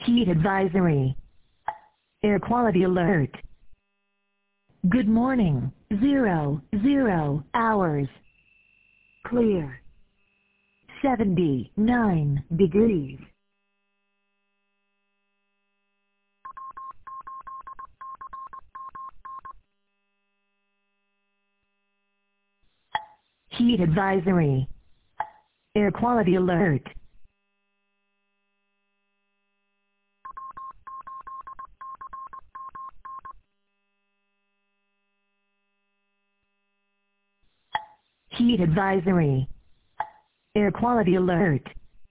Heat advisory. Air quality alert. Good morning. 00 hours. Clear. 79 degrees. Heat advisory. Air quality alert. Heat advisory. Air quality alert.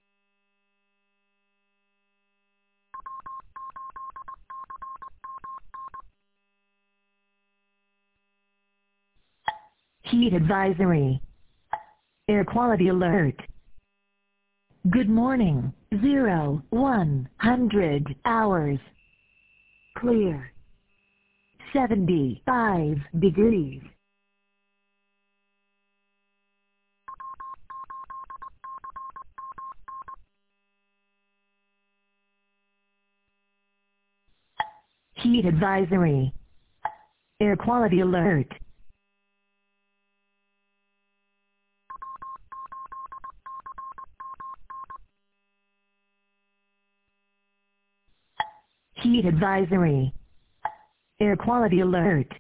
Heat advisory. Air quality alert. Good morning. 100 hours. Clear. 75 degrees. Heat advisory. Air quality alert. Heat advisory. Air quality alert.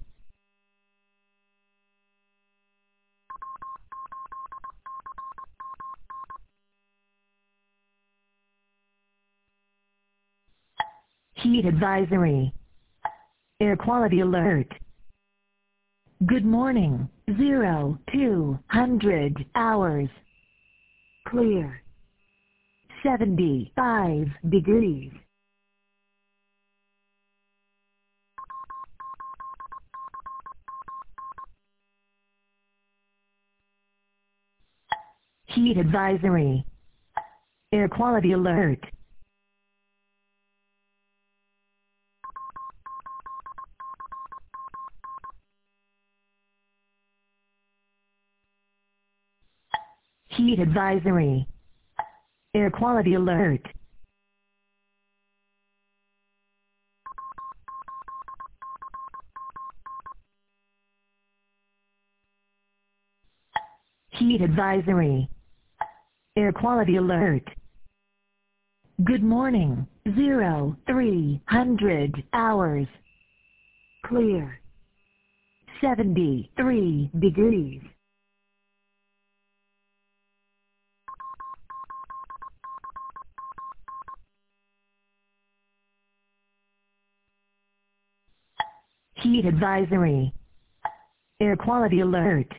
Heat advisory. Air quality alert. Good morning. 200 hours. Clear. 75 degrees. Heat advisory. Air quality alert. Heat advisory. Air quality alert. Heat advisory. Air quality alert. Good morning. 300 hours. Clear. 73 degrees. Heat advisory. Air quality alert.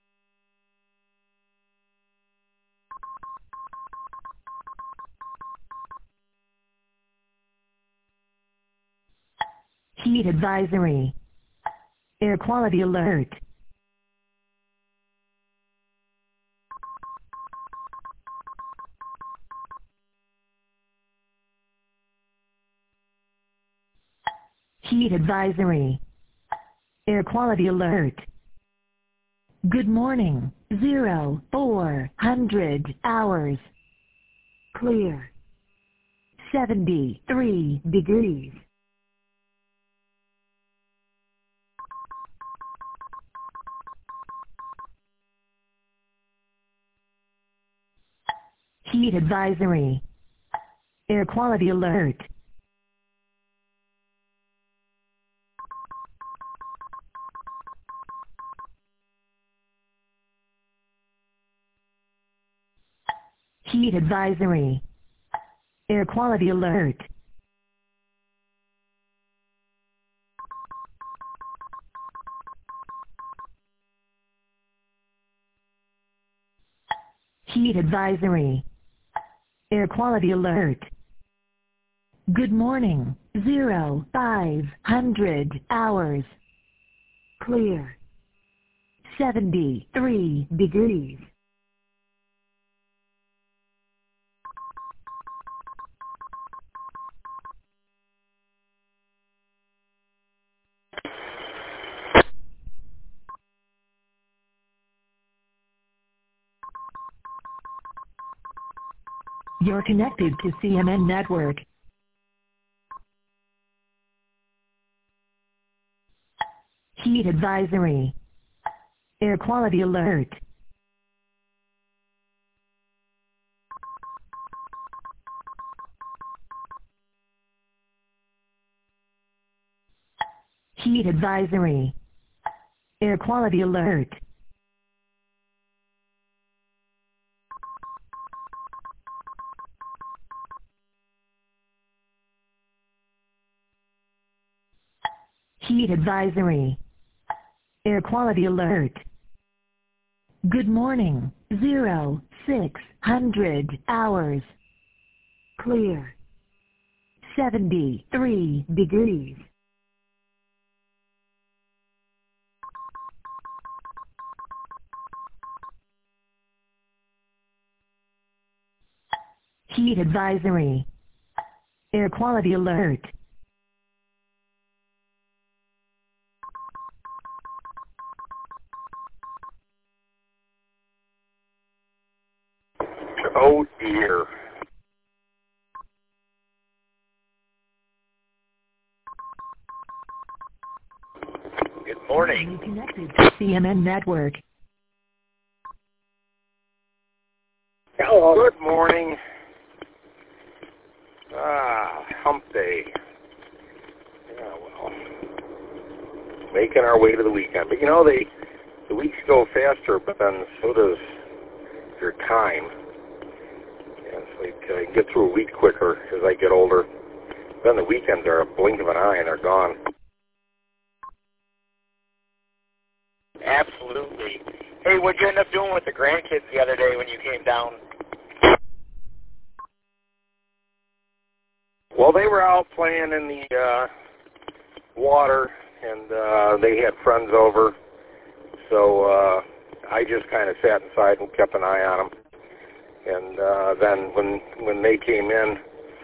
Heat advisory. Air quality alert. Heat advisory. Air quality alert. Good morning. 400 hours. Clear. 73 degrees. Heat advisory. Air quality alert. Heat advisory. Air quality alert. Heat advisory. Air quality alert. Good morning. 500 hours. Clear. 73 degrees. You're connected to CNN Network. Heat advisory. Air quality alert. Heat advisory. Air quality alert. Heat advisory. Air quality alert. Good morning, 0600 hours. Clear. 73 degrees. Heat advisory. Air quality alert. Oh dear. Good morning. Connected to CMN Network. Hello. Good morning. Hump day. Yeah, well, making our way to the weekend. But you know, the weeks go faster, but then so does your time. And it's like I get through a week quicker as I get older. Then the weekends are a blink of an eye and they're gone. Absolutely. Hey, what'd you end up doing with the grandkids the other day when you came down? Well, they were out playing in the water, and they had friends over. So I just kind of sat inside and kept an eye on them. And then when they came in,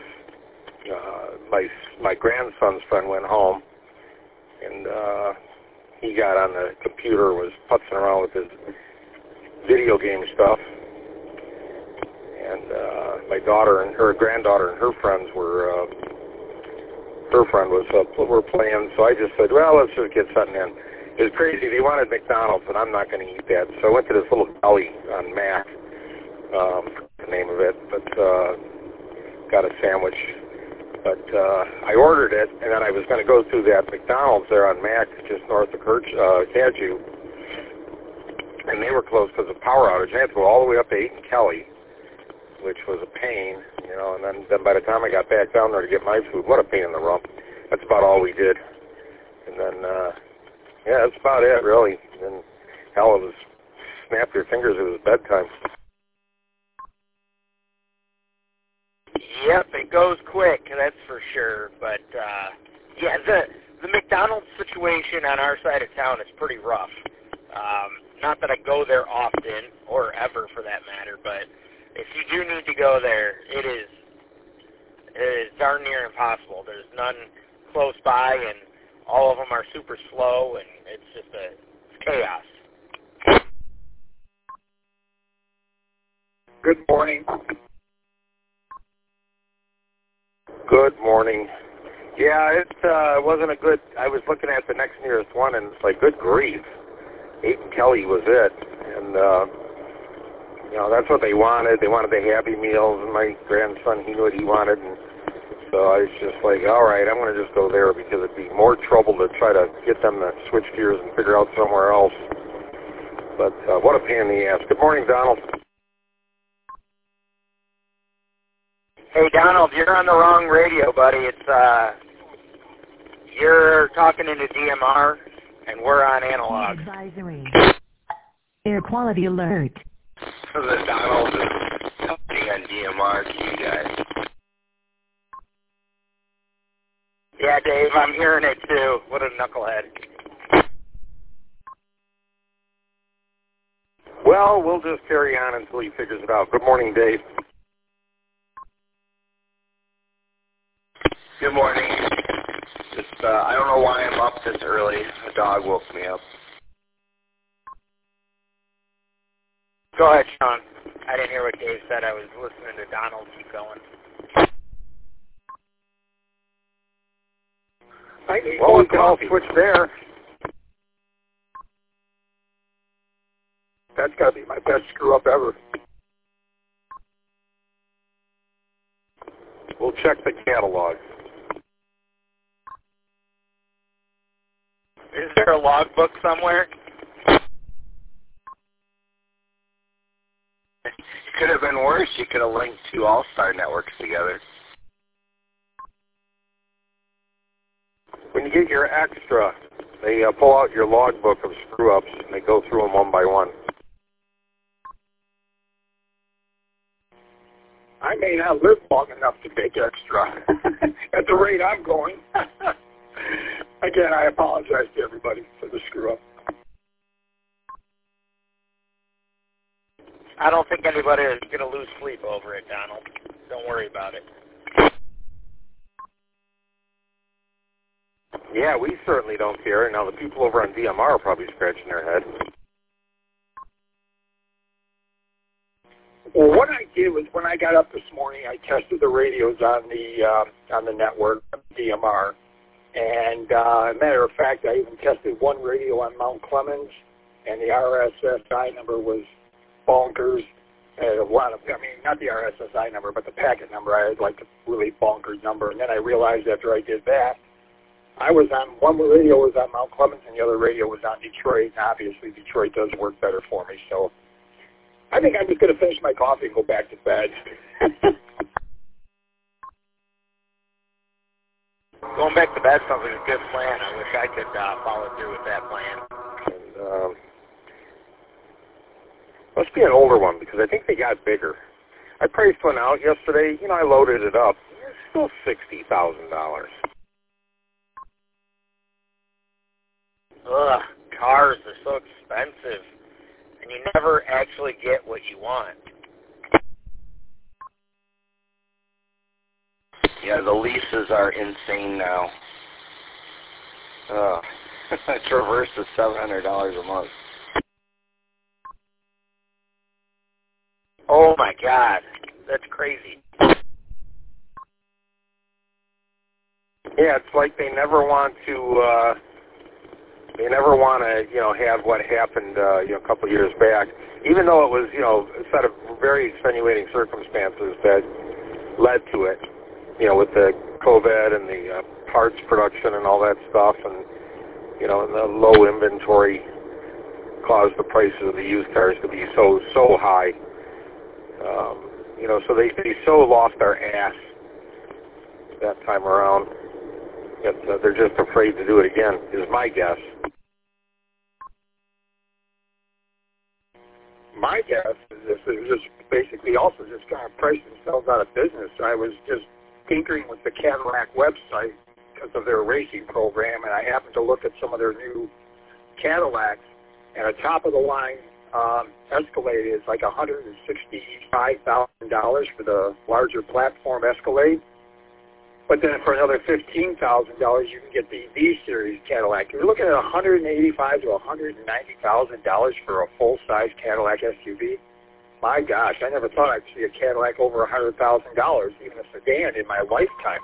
my grandson's friend went home, and he got on the computer, was putzing around with his video game stuff. And my daughter and her granddaughter and her friends were, her friend were playing. So I just said, well, let's just get something in. It was crazy. They wanted McDonald's, and I'm not going to eat that. So I went to this little deli on Mac, the name of it, but got a sandwich. But I ordered it, and then I was going to go through that McDonald's there on Mac, just north of Cadieux, and they were closed because of power outage. I had to go all the way up to 8 and Kelly, which was a pain, you know, and then by the time I got back down there to get my food, what a pain in the rump. That's about all we did. And then, yeah, that's about it, really. And then, hell, it was snap your fingers, it was bedtime. Yep, it goes quick, that's for sure. But, yeah, the McDonald's situation on our side of town is pretty rough. Not that I go there often, or ever for that matter, but if you do need to go there, it is darn near impossible. There's none close by, and all of them are super slow, and it's just it's chaos. Good morning. Good morning. Yeah, it wasn't a good, I was looking at the next nearest one, and it's like, good grief. 8 and Kelly was it. And, you know, that's what they wanted. They wanted the Happy Meals, and my grandson, he knew what he wanted. And so I was just like, all right, I'm going to just go there because it'd be more trouble to try to get them to switch gears and figure out somewhere else. But what a pain in the ass. Good morning, Donald. Hey, Donald, you're on the wrong radio, buddy. It's, you're talking into DMR, and we're on analog. Advisory. Air quality alert. The Donald is coming on DMR to you guys. Yeah, Dave, I'm hearing it too. What a knucklehead. Well, we'll just carry on until he figures it out. Good morning, Dave. Good morning. Just, I don't know why I'm up this early. A dog woke me up. Go ahead, Sean. I didn't hear what Dave said. I was listening to Donald. Keep going. Well, we can all switch there. got to be my best screw-up ever. We'll check the catalog. Is there a logbook somewhere? It could have been worse. You could have linked two All-Star networks together. When you get your extra, they pull out your logbook of screw-ups, and they go through them one by one. I may not live long enough to make extra at the rate I'm going. Again, I apologize to everybody for the screw-up. I don't think anybody is going to lose sleep over it, Donald. Don't worry about it. Yeah, we certainly don't care. Now, the people over on DMR are probably scratching their head. Well, what I did was when I got up this morning, I tested the radios on the network, DMR. And as a matter of fact, I even tested one radio on Mount Clemens, and the RSSI number was bonkers. Not the RSSI number, but the packet number. I had like a really bonkers number. And then I realized after I did that, one radio was on Mount Clemens and the other radio was on Detroit. And obviously, Detroit does work better for me. So I think I'm just going to finish my coffee and go back to bed. Going back to bed sounds like a good plan. I wish I could follow through with that plan. And, must be an older one because I think they got bigger. I priced one out yesterday. I loaded it up. It's still $60,000. Ugh, cars are so expensive, and you never actually get what you want. Yeah, the leases are insane now. Traverse is $700 a month. Oh my God, that's crazy. Yeah, it's like they never want to. Have what happened, a couple of years back, even though it was, a set of very extenuating circumstances that led to it, with the COVID and the parts production and all that stuff, and, and the low inventory caused the prices of the used cars to be so high. So they so lost their ass that time around that they're just afraid to do it again, is my guess. My guess is this is just basically also just kind of priced themselves out of business. I was just tinkering with the Cadillac website because of their racing program, and I happened to look at some of their new Cadillacs, and a top-of-the-line Escalade is like $165,000 for the larger platform Escalade. But then for another $15,000, you can get the V-Series Cadillac. You're looking at $185,000 to $190,000 for a full-size Cadillac SUV. My gosh, I never thought I'd see a Cadillac over $100,000, even a sedan, in my lifetime.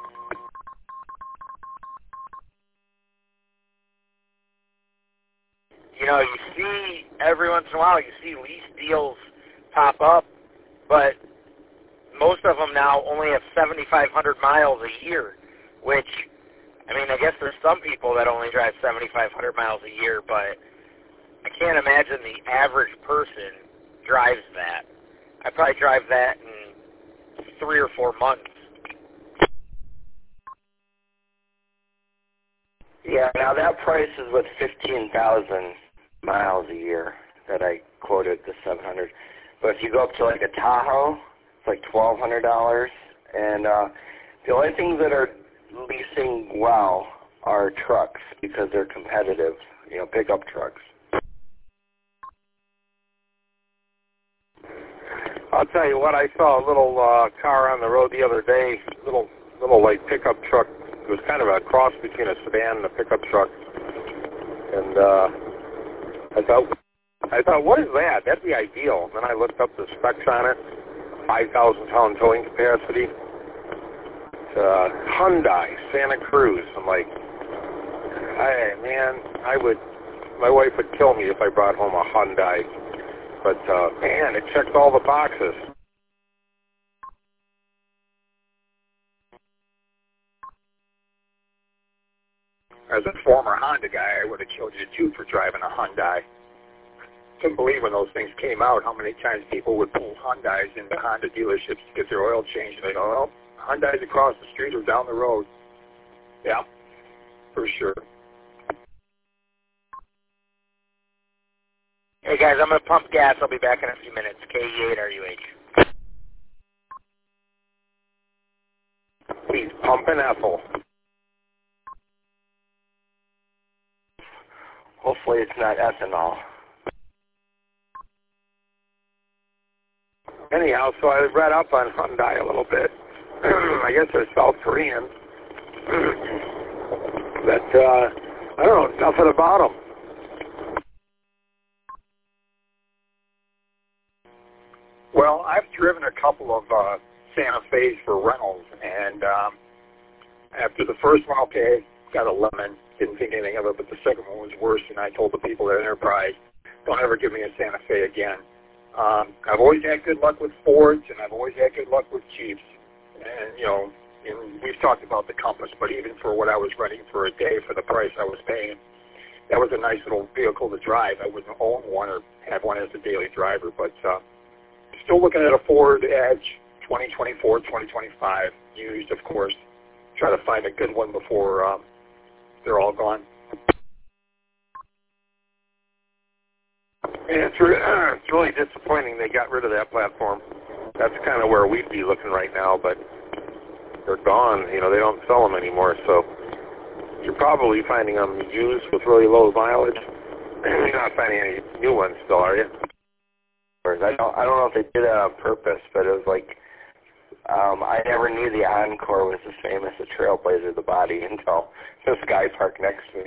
You see every once in a while, you see lease deals pop up, but most of them now only have 7,500 miles a year, which, I guess there's some people that only drive 7,500 miles a year, but I can't imagine the average person drives that. I probably drive that in 3 or 4 months. Yeah, now that price is with 15,000 miles a year that I quoted, the 700. But if you go up to like a Tahoe, it's like $1,200. And the only things that are leasing well are trucks because they're competitive, pickup trucks. I'll tell you what, I saw a little car on the road the other day, little like pickup truck. It was kind of a cross between a sedan and a pickup truck. And I thought, what is that? That'd be ideal. And then I looked up the specs on it, 5,000-pound towing capacity. Hyundai Santa Cruz. I'm like, hey, man, my wife would kill me if I brought home a Hyundai But, man, it checks all the boxes. As a former Honda guy, I would have killed you too for driving a Hyundai. Couldn't believe when those things came out how many times people would pull Hyundais into Honda dealerships to get their oil changed. They go, oh, Hyundai's across the street or down the road. Yeah, for sure. Hey guys, I'm going to pump gas. I'll be back in a few minutes. KE8RUH. He's pumping Ethel. Hopefully it's not ethanol. Anyhow, so I read up on Hyundai a little bit. I guess they're South Korean. But, I don't know nothing about them. Well, I've driven a couple of Santa Fe's for rentals, and after the first one, okay, got a lemon, didn't think anything of it, but the second one was worse, and I told the people at Enterprise, don't ever give me a Santa Fe again. I've always had good luck with Fords, and I've always had good luck with Jeeps. And, you know, and we've talked about the Compass, but even for what I was renting for a day for the price I was paying, that was a nice little vehicle to drive. I wouldn't own one or have one as a daily driver, but still looking at a Ford Edge 2024, 2025, used, of course. Try to find a good one before they're all gone. And it's really disappointing they got rid of that platform. That's kind of where we'd be looking right now, but they're gone. You know, they don't sell them anymore, so you're probably finding them used with really low mileage. You're not finding any new ones still, are you? I don't know if they did that on purpose, but it was like I never knew the Encore was as famous a Trailblazer of the body until this guy parked next to me.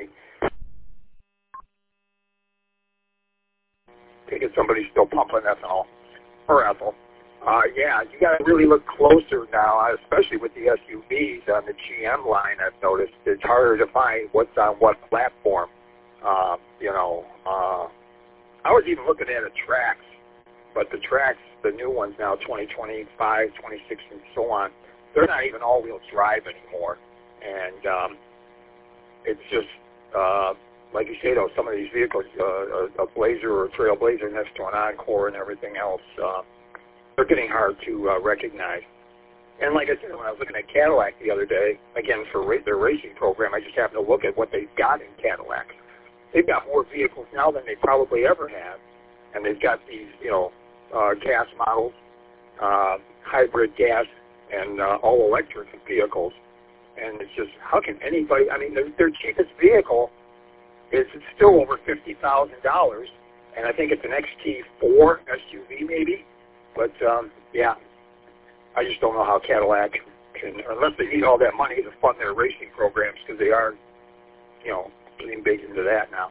Take it somebody's still pumping ethanol or ethyl. Yeah, you got to really look closer now, especially with the SUVs on the GM line. I've noticed it's harder to find what's on what platform. You know, I was even looking at a Trax, but the Trax, the new ones now, 2025, 26, and so on, they're not even all-wheel drive anymore. And it's just, like you say, though, some of these vehicles, a Blazer or a Trailblazer next to an Encore and everything else, they're getting hard to recognize. And like I said, when I was looking at Cadillac the other day, again, for their racing program, I just happened to look at what they've got in Cadillac. They've got more vehicles now than they probably ever have. And they've got these, you know, gas models, hybrid gas, and all-electric vehicles. And it's just, how can anybody, I mean, their cheapest vehicle is still over $50,000, and I think it's an XT4 SUV maybe. But, yeah, I just don't know how Cadillac can, unless they need all that money to fund their racing programs, because they are, you know, getting big into that now.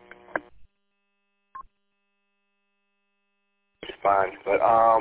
It's fine, but,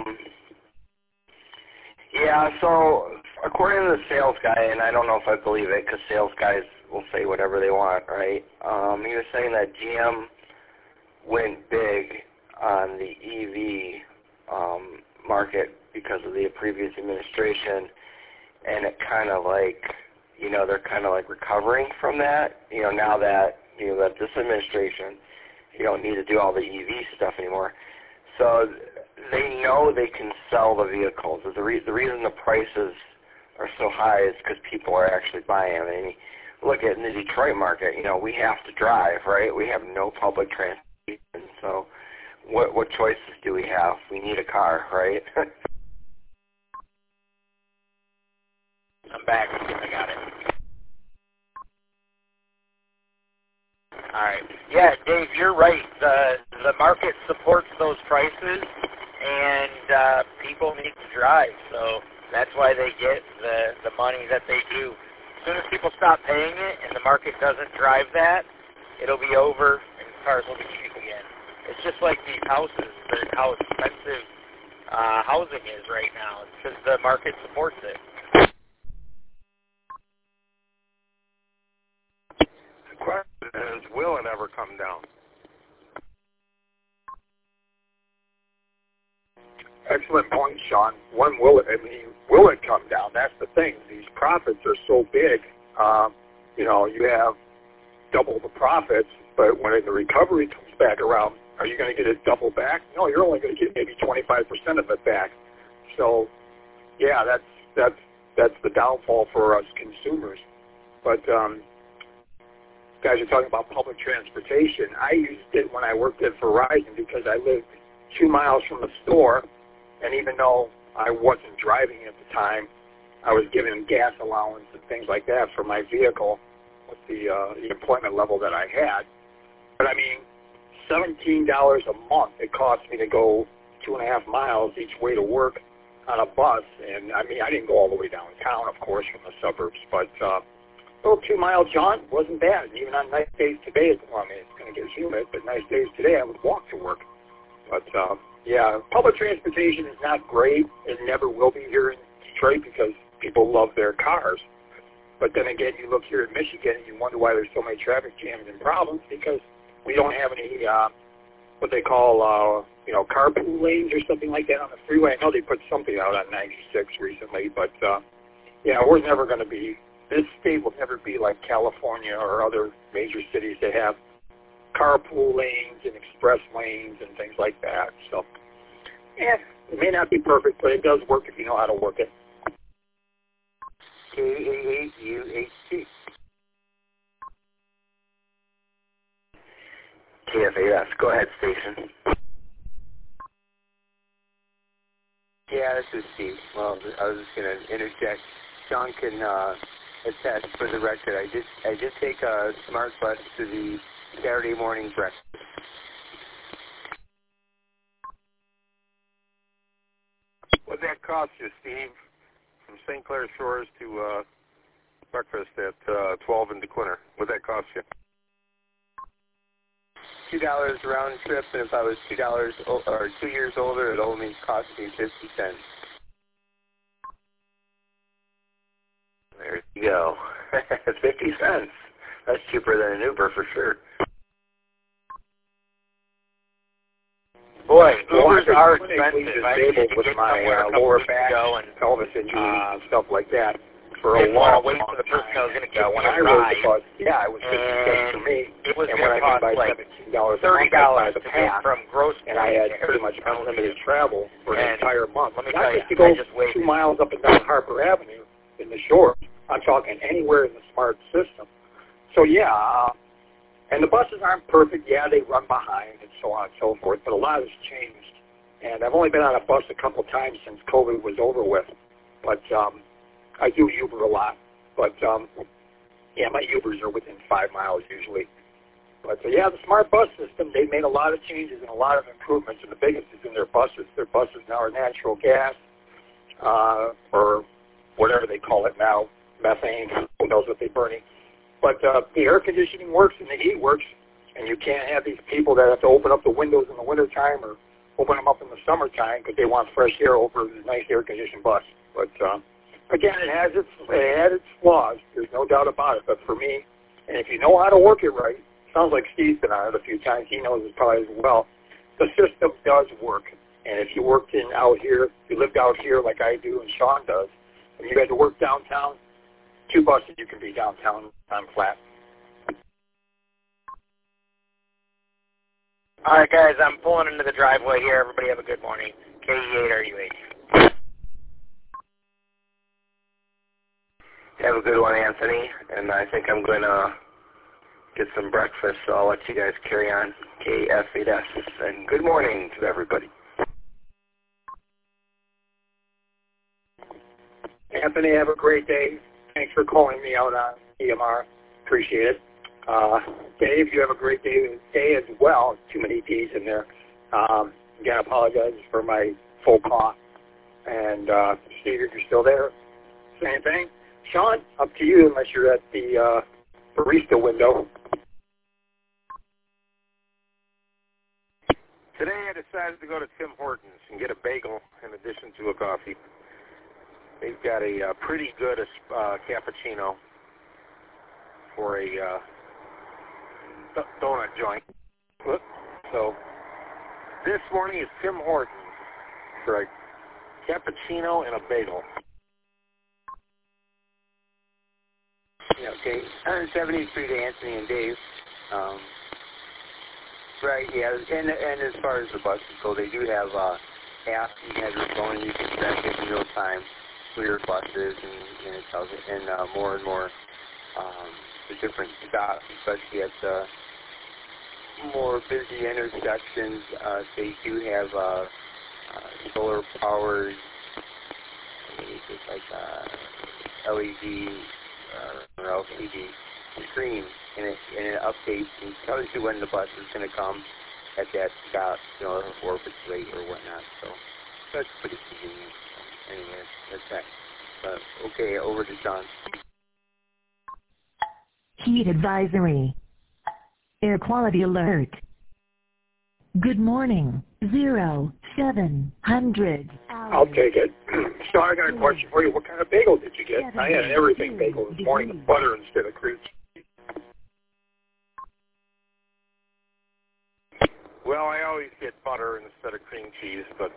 yeah, so according to the sales guy, and I don't know if I believe it, because sales guys will say whatever they want, right? He was saying that GM went big on the EV market because of the previous administration, and it kind of like, you know, they're kind of like recovering from that, you know, now that, you know, that this administration, you don't need to do all the EV stuff anymore. So they know they can sell the vehicles. The reason the prices are so high is because people are actually buying them. And look at in the Detroit market, you know, we have to drive, right? We have no public transportation. So what choices do we have? We need a car, right? I'm back. I got it. All right. Yeah, Dave, you're right. The market supports those prices, and people need to drive. So that's why they get the money that they do. As soon as people stop paying it and the market doesn't drive that, it'll be over and cars will be cheap again. It's just like these houses, how expensive housing is right now. It's because the market supports it. The question is, will it ever come down? excellent point, Sean. Will it come down? That's the thing. These profits are so big. You have double the profits, but when the recovery comes back around, are you going to get it double back? No, you're only going to get maybe 25% of it back. So, yeah, that's the downfall for us consumers. But guys are talking about public transportation. I used it when I worked at Verizon because I lived 2 miles from the store, and even though I wasn't driving at the time, I was given gas allowance and things like that for my vehicle with the employment level that I had. But I mean, $17 a month it cost me to go 2.5 miles each way to work on a bus. And I mean, I didn't go all the way downtown, of course, from the suburbs, but a little 2 mile jaunt wasn't bad. And even on nice days today, well, I mean, it's going to get humid, but nice days today, I would walk to work. But yeah, public transportation is not great. It never will be here in Detroit because people love their cars. But then again, you look here in Michigan and you wonder why there's so many traffic jams and problems because we don't have any what they call carpool lanes or something like that on the freeway. I know they put something out on 96 recently, but yeah, we're never going to be. This state will never be like California or other major cities that have carpool lanes and express lanes and things like that. So, yeah, it may not be perfect, but it does work if you know how to work it. KAAUHC. KFAS. Go ahead, station. Yeah, this is Steve. Well, I was just going to interject. Sean can attest for the record. I did take a smart bus to the Saturday morning breakfast. What did that cost you, Steve, from St. Clair Shores to breakfast at 12 in DeQuinter? What did that cost you? $2 round trip, and if I was $2 or 2 years older, it only cost me 50 cents. There you go. 50 cents. That's cheaper than an Uber for sure. Boy, Ubers are expensive. expensive. Disabled with my lower back, pelvis injuries, and stuff like that for a long wait time. for the person I was going to get When when I I rode ride. the bus, yeah, it was 50 cents for me. It was and going when to I mean cost by like $17 a month, I buy $30 the to pass, get from Grosse and I had Pointe pretty much unlimited travel for an entire month. Let me Not tell you, just to go I just waited. 2 miles up and down Harper Avenue in the shore. I'm talking anywhere in the smart system. So yeah, and the buses aren't perfect. Yeah, they run behind and so on and so forth, but a lot has changed. And I've only been on a bus a couple of times since COVID was over with. But I do Uber a lot. But, yeah, my Ubers are within 5 miles usually. But, yeah, the smart bus system, they made a lot of changes and a lot of improvements, and the biggest is in their buses. Their buses now are natural gas or whatever they call it now, methane, who knows what they're burning. But the air conditioning works and the heat works, and you can't have these people that have to open up the windows in the wintertime or open them up in the summertime because they want fresh air over the nice air-conditioned bus. But, again, it had its flaws. There's no doubt about it. But for me, and if you know how to work it right, sounds like Steve's been on it a few times. He knows it probably as well. The system does work. And if you worked out here, you lived out here like I do and Sean does, and you had to work downtown, 2 buses, you can be downtown on flat. All right, guys, I'm pulling into the driveway here. Everybody have a good morning. KE8RUH. Have a good one, Anthony. And I think I'm going to get some breakfast, so I'll let you guys carry on. KF8S. And good morning to everybody. Anthony, have a great day. Thanks for calling me out on EMR. Appreciate it. Dave, you have a great day as well. Too many D's in there. Again, I apologize for my full cough. And Steve, if you're still there, same thing. Sean, up to you unless you're at the barista window. Today I decided to go to Tim Hortons and get a bagel in addition to a coffee. They've got a pretty good cappuccino for a donut joint. So this morning is Tim Hortons for a cappuccino and a bagel. Yeah, okay. 73 to Anthony and Dave. Right, yeah, and as far as the buses go, they do have app. You can have your phone and you can track it in real time for your buses, and it tells it. And more and more, the different stops, especially at the more busy intersections, they do have solar powered, just like LED or LCD screen, and it updates and tells you when the bus is going to come at that stop, or if it's late or whatnot. So that's pretty convenient. So anyway, that's that. But okay, over to John. Heat advisory. Air quality alert. Good morning. 0700. I'll take it. So I got a question for you. What kind of bagel did you get? I had an everything bagel this morning with butter instead of cream. Well, I always get butter instead of cream cheese, but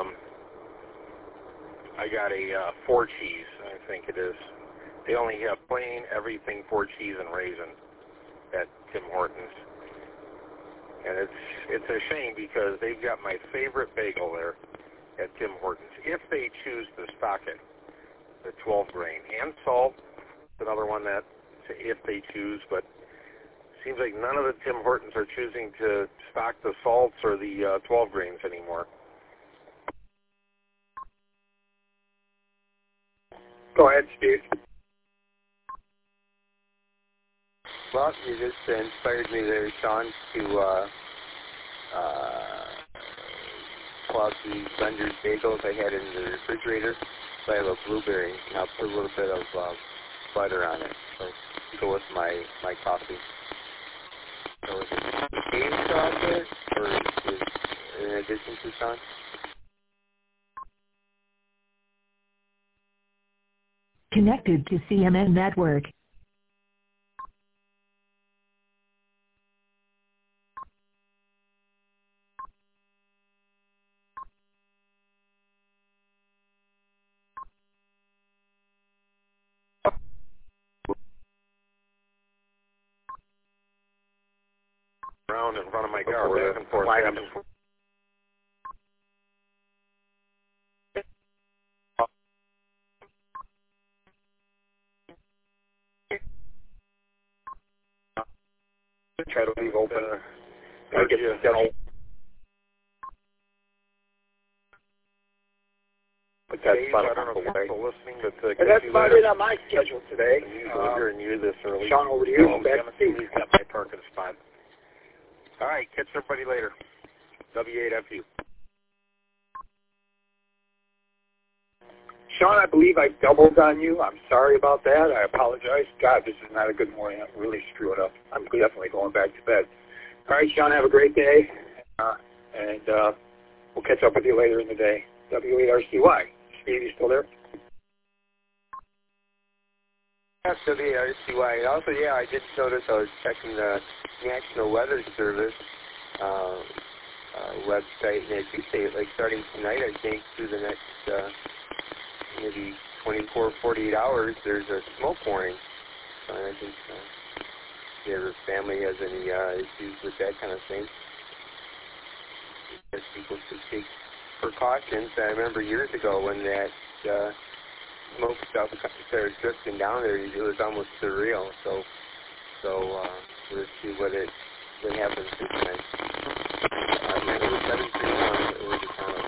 I got a 4 cheese, I think it is. They only have plain everything 4 cheese and raisin at Tim Hortons. And it's a shame because they've got my favorite bagel there at Tim Hortons, if they choose to stock it, the 12 grain. And salt, another one that, if they choose, but seems like none of the Tim Hortons are choosing to stock the salts or the 12 grains anymore. Go ahead, Steve. Well, you just inspired me there, Sean, to pull out the Blenders bagels I had in the refrigerator. So I have a blueberry, and I'll put a little bit of butter on it. So go with my coffee. So is it Dave chocolate, or is in addition to Sean? Connected to CMN Network. Around in front of my car, back and forth, back and forth. Try to leave open. I get the but that's about I don't know if you're listening, but and that's about it on my schedule today. Usually hearing you this early. Sean, over to you. Back to Steve. He's got my parking spot. All right, catch everybody later. W8FU. Sean, I believe I doubled on you. I'm sorry about that. I apologize. God, this is not a good morning. I'm really screwed up. I'm definitely going back to bed. All right, Sean, have a great day. And we'll catch up with you later in the day. W8RCY. Steve, you still there? Yes, W8RCY. And also, yeah, I did notice I was checking the National Weather Service website, and they do say, like, starting tonight, I think, through the next maybe 24, 48 hours, there's a smoke warning. So I think if your family has any issues with that kind of thing, I guess people should take precautions. I remember years ago when that smoke stuff started drifting down there, it was almost surreal. So we'll see what happens this time. It was 731 over the town.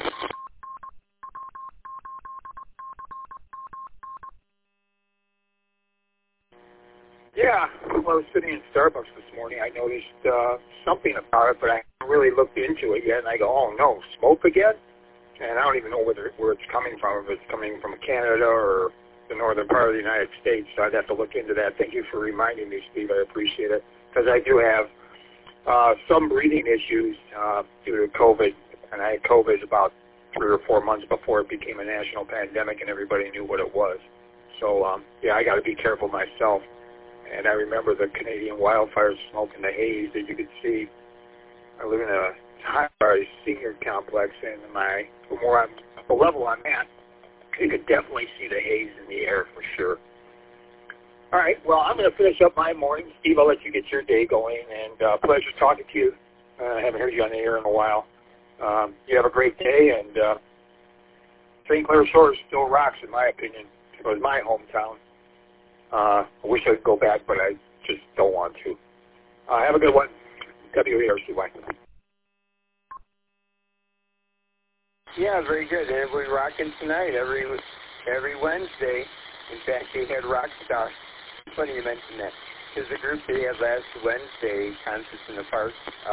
Yeah, well, I was sitting in Starbucks this morning. I noticed something about it, but I haven't really looked into it yet. And I go, oh, no, smoke again? And I don't even know where it's coming from, if it's coming from Canada or the northern part of the United States. So I'd have to look into that. Thank you for reminding me, Steve. I appreciate it. Because I do have some breathing issues due to COVID. And I had COVID about 3 or 4 months before it became a national pandemic and everybody knew what it was. So, yeah, I got to be careful myself. And I remember the Canadian wildfires smoke and the haze that you could see. I live in a high-rise senior complex, and the level I'm at, You could definitely see the haze in the air for sure. All right, well, I'm going to finish up my morning. Steve, I'll let you get your day going, and pleasure talking to you. I haven't heard you on the air in a while. You have a great day, and St. Clair Shores still rocks, in my opinion. It was my hometown. I wish I could go back, but I just don't want to. Have a good one. WARCY. Yeah, very good. And we're rocking tonight every Wednesday. In fact, they had Rockstar. It's funny you mentioned that. Because the group they had last Wednesday, Concerts in the Park,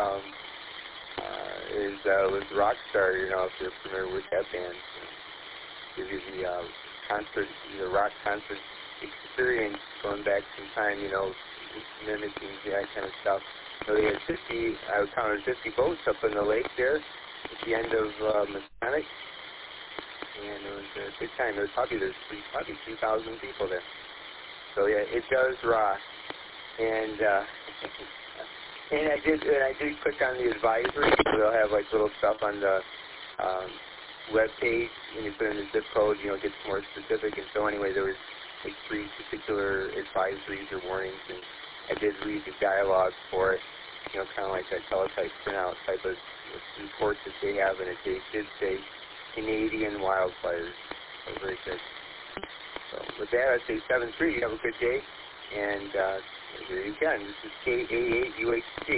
was Rockstar. You know, if you're familiar with that band, give you the concert, the rock concert experience going back some time. You know, mimicking that kind of stuff. So they had 50. I counted 50 boats up in the lake there at the end of Masonic. And it was a good time. There's probably 2,000 people there. So yeah, it does rock. And and I did click on the advisory. So they'll have like little stuff on the web page, and you put in the zip code. You know, it gets more specific. And so anyway, there was like 3 particular advisories or warnings, and I did read the dialogue for it. You know, kind of like that teletype printout type of report that they have, and it did say Canadian wildfires. So very good. So with that, I'd say 7-3. You have a good day. And here you go. This is KA8UHC.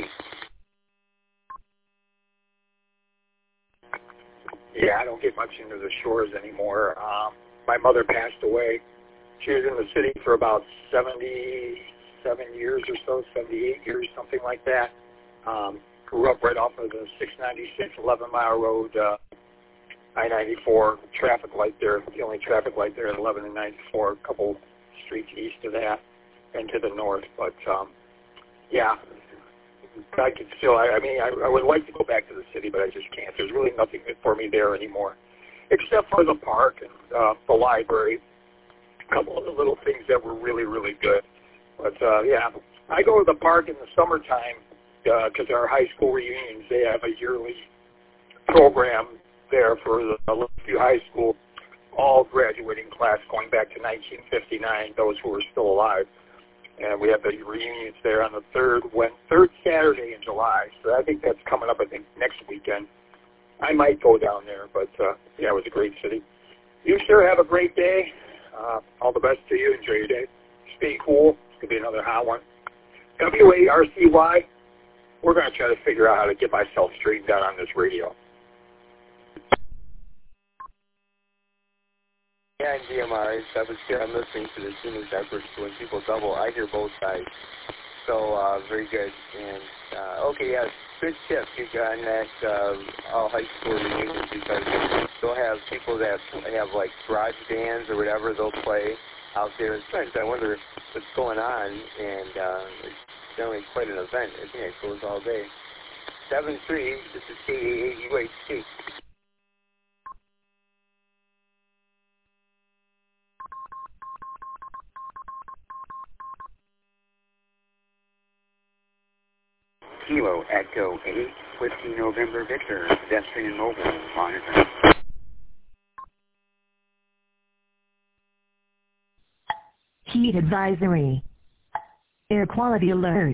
Yeah, I don't get much into the shores anymore. My mother passed away. She was in the city for about 77 years or so, 78 years, something like that. Grew up right off of the 696 11-mile road, I-94 traffic light there, the only traffic light there at 11 and 94, a couple streets east of that and to the north. But, yeah, I could still, I mean, I would like to go back to the city, but I just can't. There's really nothing for me there anymore, except for the park and the library, a couple of the little things that were really, really good. But, yeah, I go to the park in the summertime because our high school reunions, they have a yearly program there for the Lakeview High School, all graduating class going back to 1959, those who are still alive. And we have the reunions there on the third Saturday in July. So I think that's coming up, I think, next weekend. I might go down there, but, yeah, it was a great city. You sure have a great day. All the best to you. Enjoy your day. Stay cool. It's going to be another hot one. WARCY. We're going to try to figure out how to get myself straightened out on this radio. Yeah, in DMR, I'm listening to the tuning backwards, so when people double, I hear both sides. So, very good. And, okay, yeah, good tip you got on that all high school reunions, because they'll have people that have, like, garage bands or whatever they'll play out there. Sometimes I wonder what's going on, and it's generally quite an event. I think it goes all day. 7-3, this is KA8UHC. Kilo Echo 8, Whiskey November Victor, pedestrian mobile, monitor. Heat advisory. Air quality alert.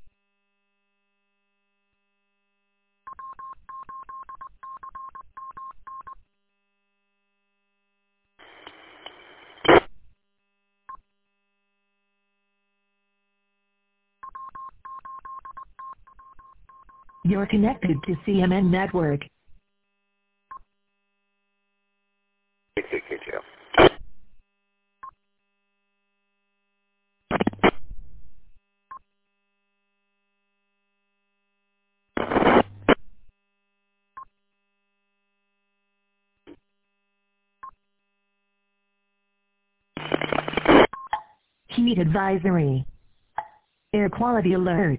You're connected to CMN Network. Heat advisory. Air quality alert.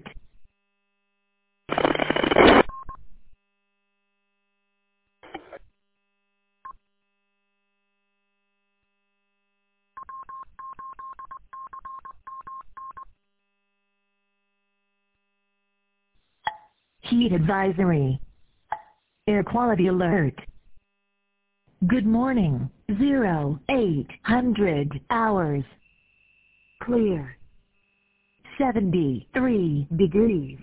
Heat advisory. Air quality alert. Good morning. 0800 hours. Clear. 73 degrees.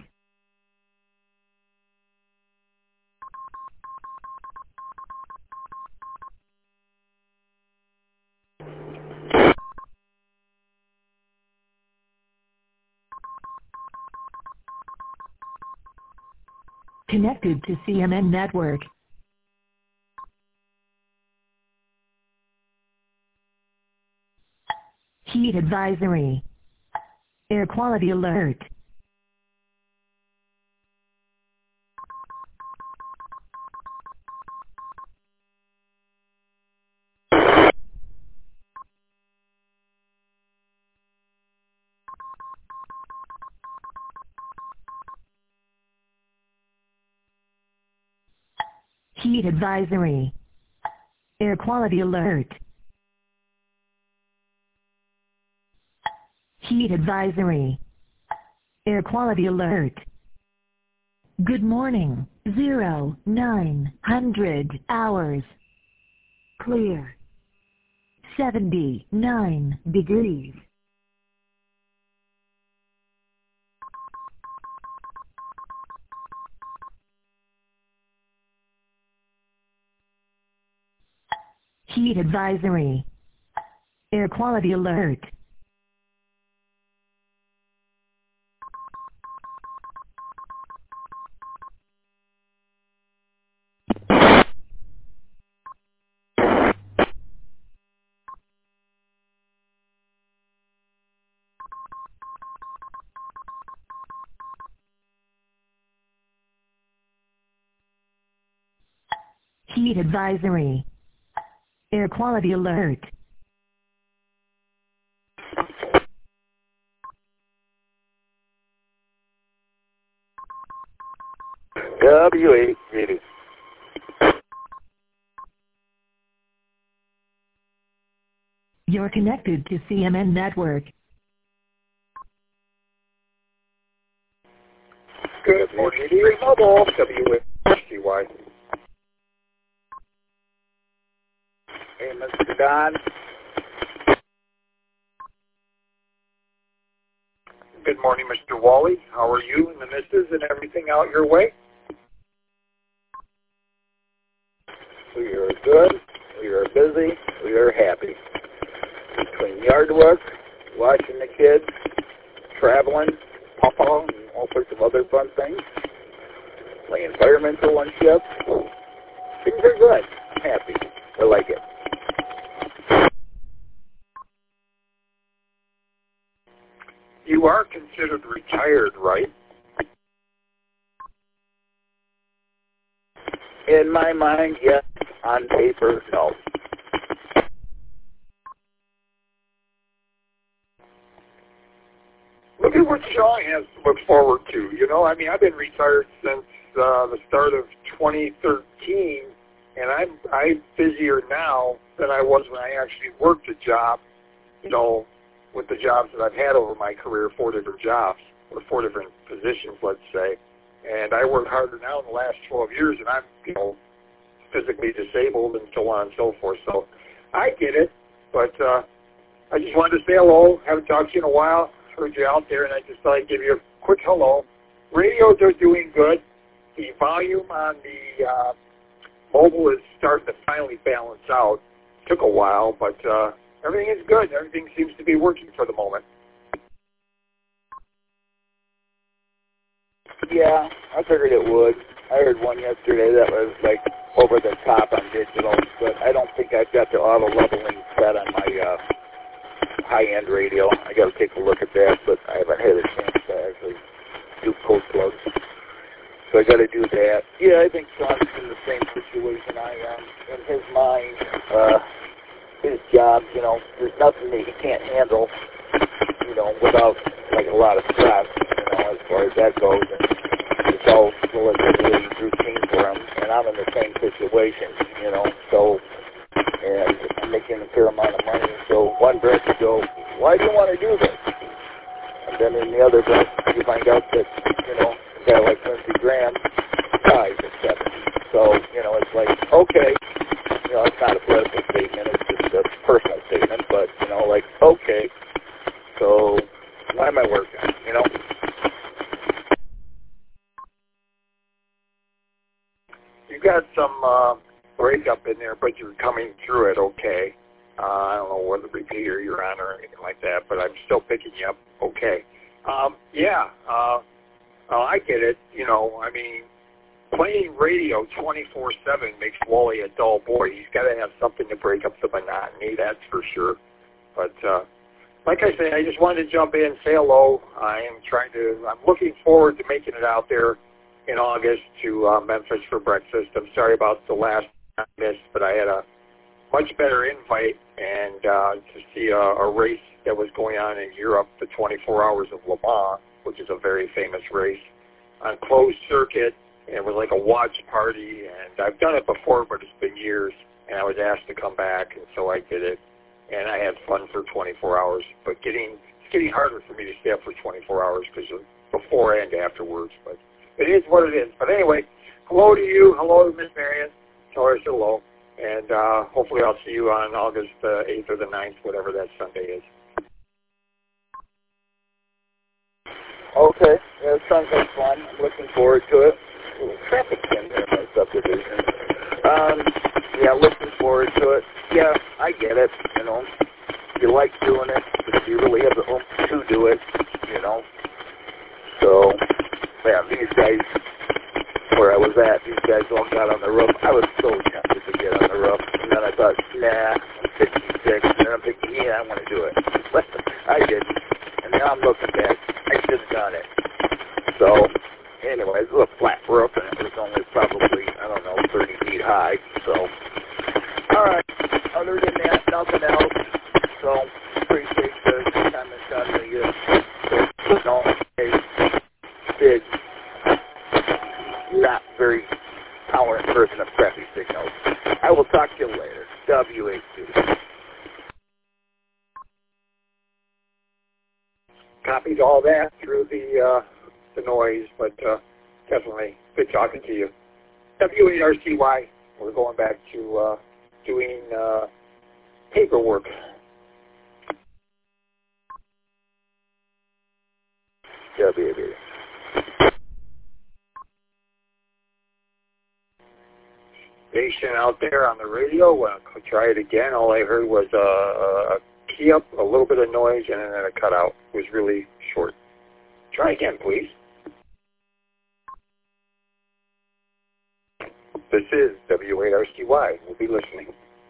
Connected to CMN Network. Heat advisory. Air quality alert. Heat advisory. Air quality alert. Heat advisory. Air quality alert. Good morning. 0900 hours. Clear. 79 degrees. Heat advisory. Air quality alert. Heat advisory. Air quality alert. W880. You're connected to CMN Network. Good morning, Erie Mobile, W8CY. Hey, Mr. Don. Good morning, Mr. Wally. How are you and the missus and everything out your way? We are good. We are busy. We are happy. Between yard work, watching the kids, traveling, papa, and all sorts of other fun things, playing fireman for one shift, things are good. I'm happy. I like it. You are considered retired, right? In my mind, yes. On paper, no. Look at what Sean has to look forward to. You know, I mean, I've been retired since the start of 2013, and I'm busier now than I was when I actually worked a job, you know, with the jobs that I've had over my career, 4 different jobs, or 4 different positions, let's say. And I work harder now in the last 12 years, and I'm, you know, physically disabled and so on and so forth. So I get it, but I just wanted to say hello. Haven't talked to you in a while. Heard you out there, and I just thought I'd give you a quick hello. Radios are doing good. The volume on the mobile is starting to finally balance out. Took a while, but everything is good. Everything seems to be working for the moment. Yeah, I figured it would. I heard one yesterday that was like over the top on digital, but I don't think I've got the auto leveling set on my high-end radio. I got to take a look at that, but I haven't had a chance to actually do code plugs. So I got to do that. Yeah, I think Sean's in the same situation I am. In his mind, his job, you know, there's nothing that he can't handle, you know, without like a lot of stress, you know, as far as that goes. And it's all relatively routine for him, and I'm in the same situation, you know. So, and I'm making a fair amount of money. So one breath you go, why do you want to do this? And then in the other breath you find out that, you know, a guy like Lindsey Graham dies at 70. So, you know, it's like, okay, you know, it's not a political statement. It's So why am I working? You know? You got some breakup in there, but you're coming through it okay. I don't know what the repeater you're on or anything like that, but I'm still picking you up okay. I get it. You know, I mean, playing radio 24/7 makes Wally a dull boy. He's got to have something to break up the monotony, that's for sure. But like I say, I just wanted to jump in, say hello. I'm looking forward to making it out there in August to Memphis for breakfast. I'm sorry about the last I missed, but I had a much better invite and to see a race that was going on in Europe, the 24 Hours of Le Mans, which is a very famous race on closed circuit. And it was like a watch party, and I've done it before, but it's been years, and I was asked to come back, and so I did it, and I had fun for 24 hours, but it's getting harder for me to stay up for 24 hours because of before and afterwards, but it is what it is. But anyway, hello to you, hello to Miss Marion, tell her hello, and hopefully I'll see you on August 8th or the 9th, whatever that Sunday is. Okay, that sounds like fun. I'm looking forward to it. A little traffic in there in my subdivision. Looking forward to it. Yeah, I get it, you know. You like doing it, but you really have the oomph to do it, you know. So, yeah, these guys, where I was at, these guys all got on the roof. I was so tempted to get on the roof. And then I thought, nah, I'm 56. And then I'm thinking, yeah, I want to do it. But I didn't. And now I'm looking back. I should have done it. So, anyway, it was a flat roof, and it was only probably, 30 feet high. So, all right. Other than that, nothing else. So, appreciate the time and done to you. Big, not very tolerant person of crappy signals. I will talk to you later. WH2. Copied all that through the noise, but definitely good talking to you. W8RCY, we're going back to doing paperwork. WB. Station out there on the radio, I'll try it again. All I heard was a key up, a little bit of noise, and then a cutout. It was really short. Try again, please. This is W8RCY. We'll be listening.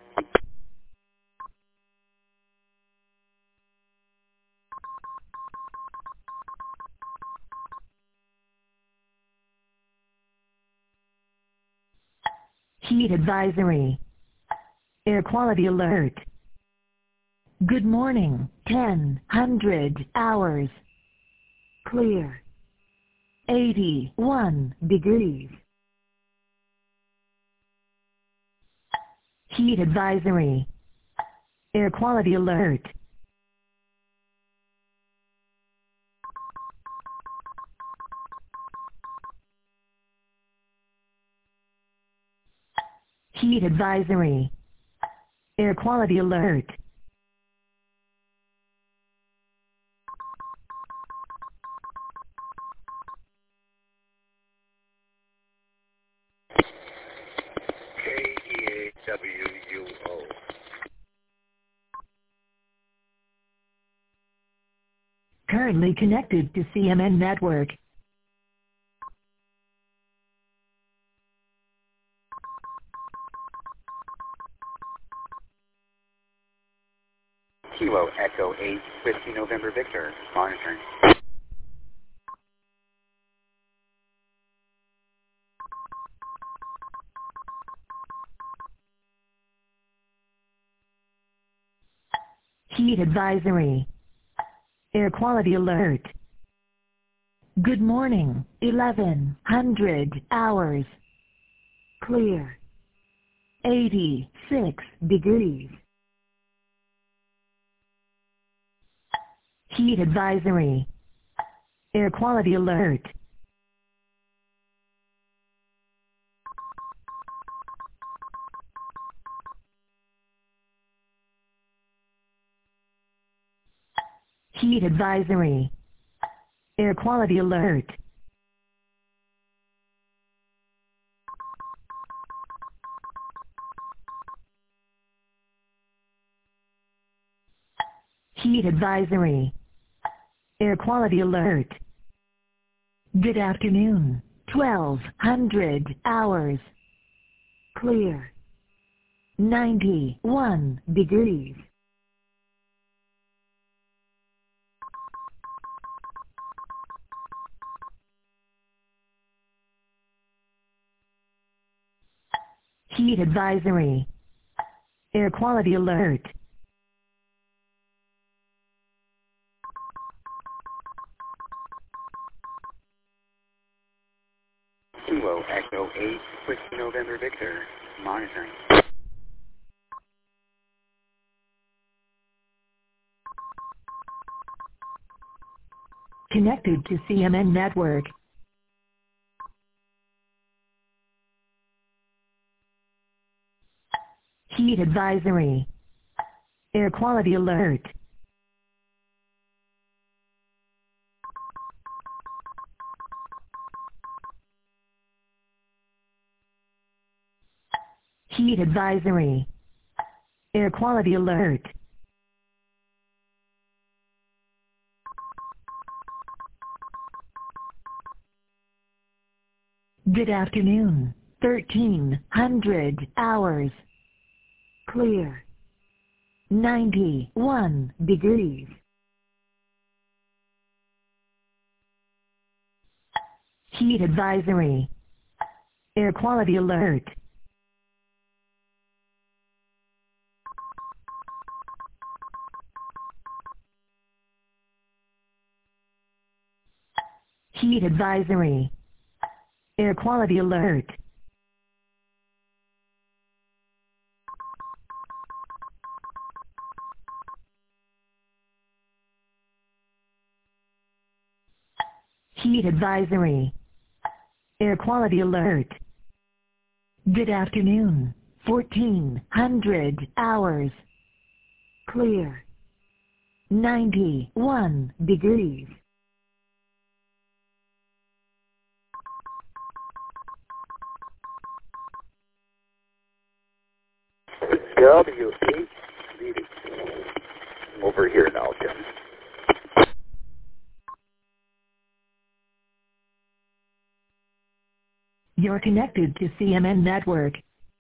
Heat advisory. Air quality alert. Good morning. 1000 hours. Clear. 81 degrees. Heat advisory. Air quality alert. Heat advisory. Air quality alert. KEAWUO. Currently connected to CMN network. Kilo Echo 8, Whiskey November Victor, monitoring. Heat advisory. Air quality alert. Good morning. 1100 hours. Clear. 86 degrees. Heat advisory. Air quality alert. Heat Heat advisory. Air quality alert. Heat advisory. Air quality alert. Good afternoon. 1200 hours. Clear. 91 degrees. Heat advisory. Air quality alert. Kilo Echo 8, Whiskey November Victor, monitoring. Connected to CMN network. Heat advisory. Air quality alert. Heat advisory. Air quality alert. Good afternoon. 1300 hours. Clear. 91 degrees. Heat advisory. Air quality alert. Heat advisory. Air quality alert. Heat advisory. Air quality alert. Good afternoon. 1400 hours. Clear. 91 degrees. W8 leading. Over here now, Jim. You're connected to CMN network.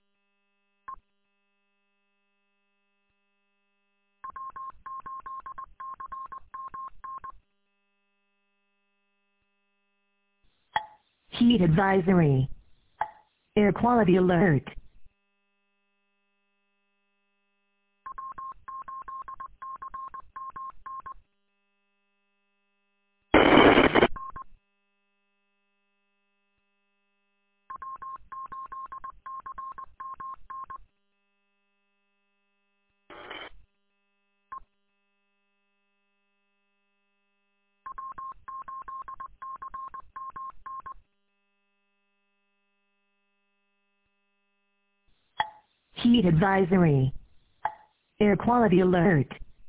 Heat advisory. Air quality alert. Heat advisory. Air quality alert.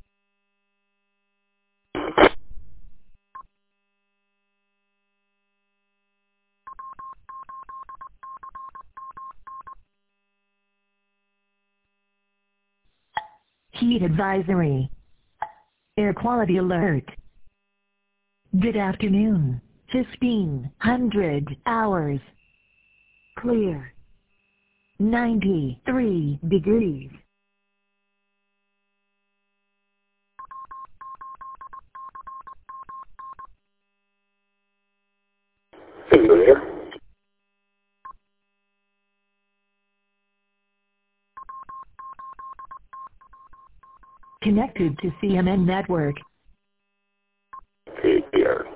Heat advisory. Air quality alert. Good afternoon. 1500 hours. Clear. 93 degrees. There. Connected to CMN network. Here.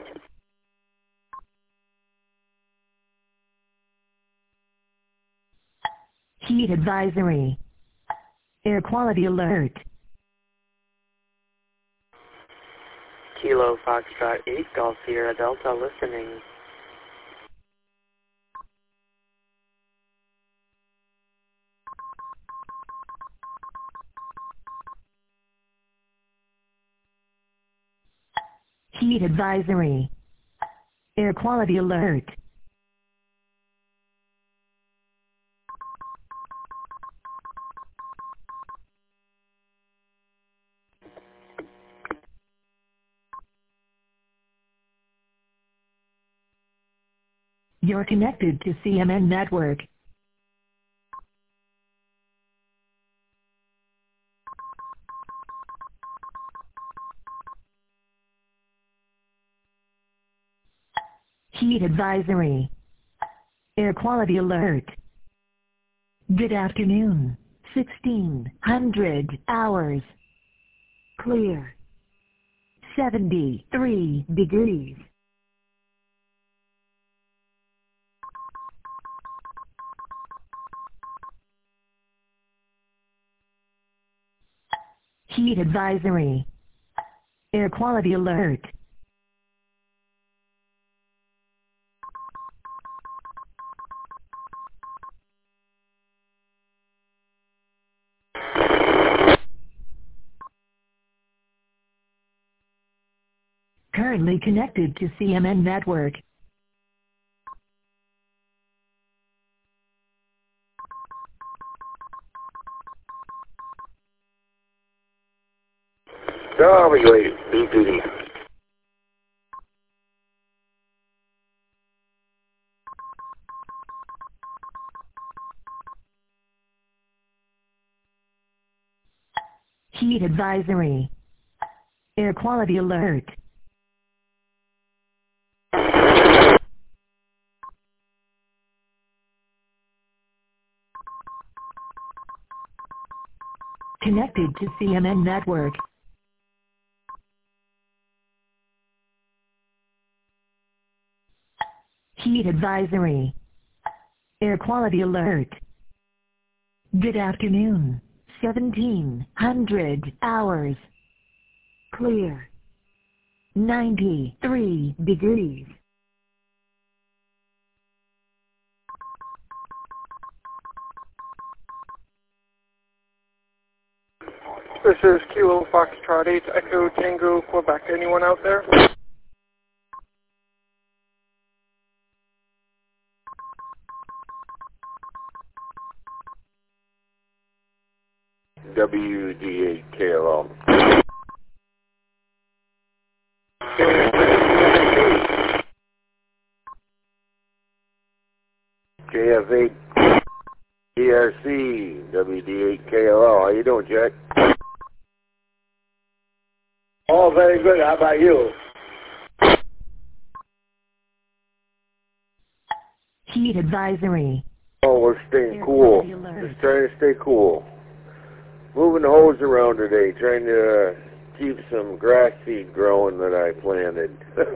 Heat advisory. Air quality alert. Kilo Foxtrot 8, Golf Sierra Delta, listening. Heat advisory. Air quality alert. You're connected to CMN Network. Heat advisory. Air quality alert. Good afternoon. 1600 hours. Clear. 73 degrees. Heat advisory. Air quality alert. Currently connected to CMN Network. WABD. Heat advisory. Air quality alert. Connected to CMN Network. Heat advisory. Air quality alert. Good afternoon. 1700 hours. Clear. 93 degrees. This is Kilo Foxtrot 8 Echo Tango Quebec. Anyone out there? WD8KLO. KF8 DRC WD8KLO. How you doing, Jack? Oh, very good. How about you? Heat advisory. Oh, we're staying cool. Just trying to stay cool. Moving the hose around today, trying to keep some grass seed growing that I planted.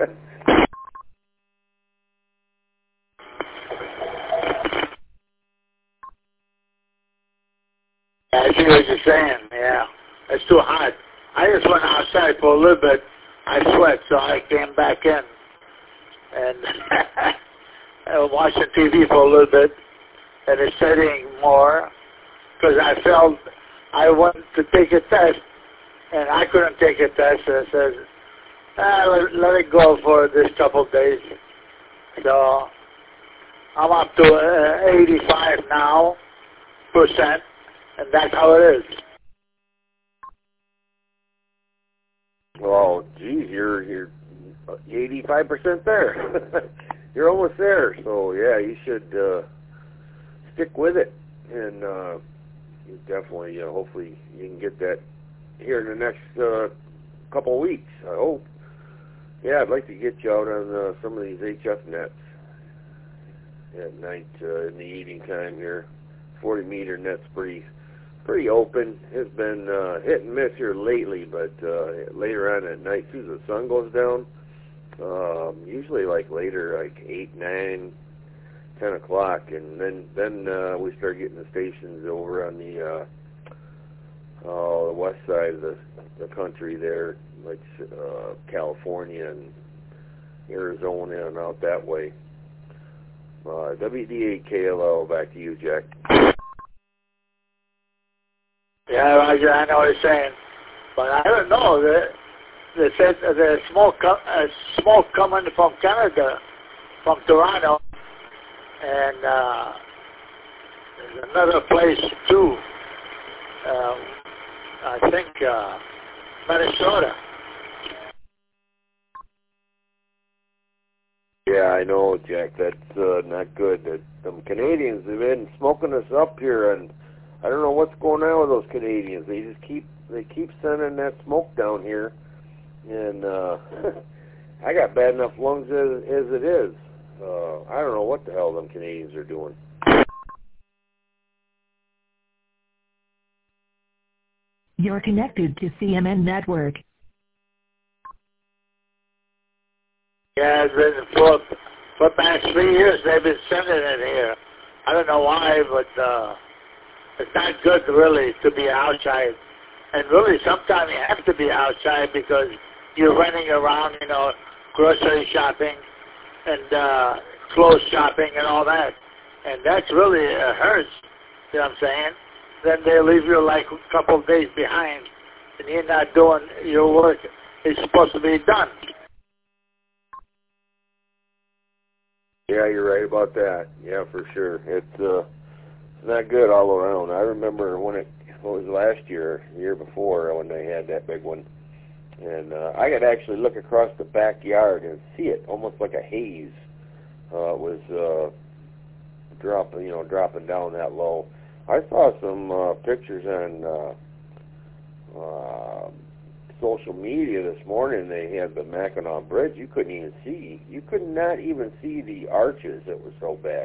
I see what you're saying. Yeah, it's too hot. I just went outside for a little bit. I sweat, so I came back in and I was watching TV for a little bit, and it's studying more because I felt I wanted to take a test, and I couldn't take a test. So I said, let it go for this couple of days. So I'm up to 85 now %, and that's how it is. Well, geez, you're 85% there. You're almost there. So yeah, you should stick with it, and you definitely, hopefully, you can get that here in the next couple of weeks. I hope. Yeah, I'd like to get you out on some of these HF nets at night in the eating time here. 40-meter net's pretty open. It's been hit and miss here lately, but later on at night, as soon as the sun goes down, usually like later, like 8, 9, 10 o'clock, and then we start getting the stations over on the west side of the country there, like California and Arizona and out that way. WD8KLO, back to you, Jack. Yeah, Roger, I know what you're saying. But I don't know that they said there's smoke coming from Canada, from Toronto, and there's another place too. I think Minnesota. Yeah, I know, Jack. That's not good. Them Canadians have been smoking us up here, and I don't know what's going on with those Canadians. They keep sending that smoke down here, and I got bad enough lungs as it is. I don't know what the hell them Canadians are doing. You're connected to CMN Network. Yeah, it's been for the past 3 years they've been sending it here. I don't know why, but it's not good really to be outside. And really sometimes you have to be outside because you're running around, grocery shopping and clothes shopping and all that. And that's really hurts, you know what I'm saying? Then they leave you like a couple of days behind and you're not doing your work. It's supposed to be done. Yeah, you're right about that. Yeah, for sure. It's not good all around. I remember when it was last year, the year before, when they had that big one. And I could actually look across the backyard and see it, almost like a haze. It was dropping down that low. I saw some pictures on social media this morning. They had the Mackinac Bridge. You couldn't even see. You could not even see the arches. It was so bad.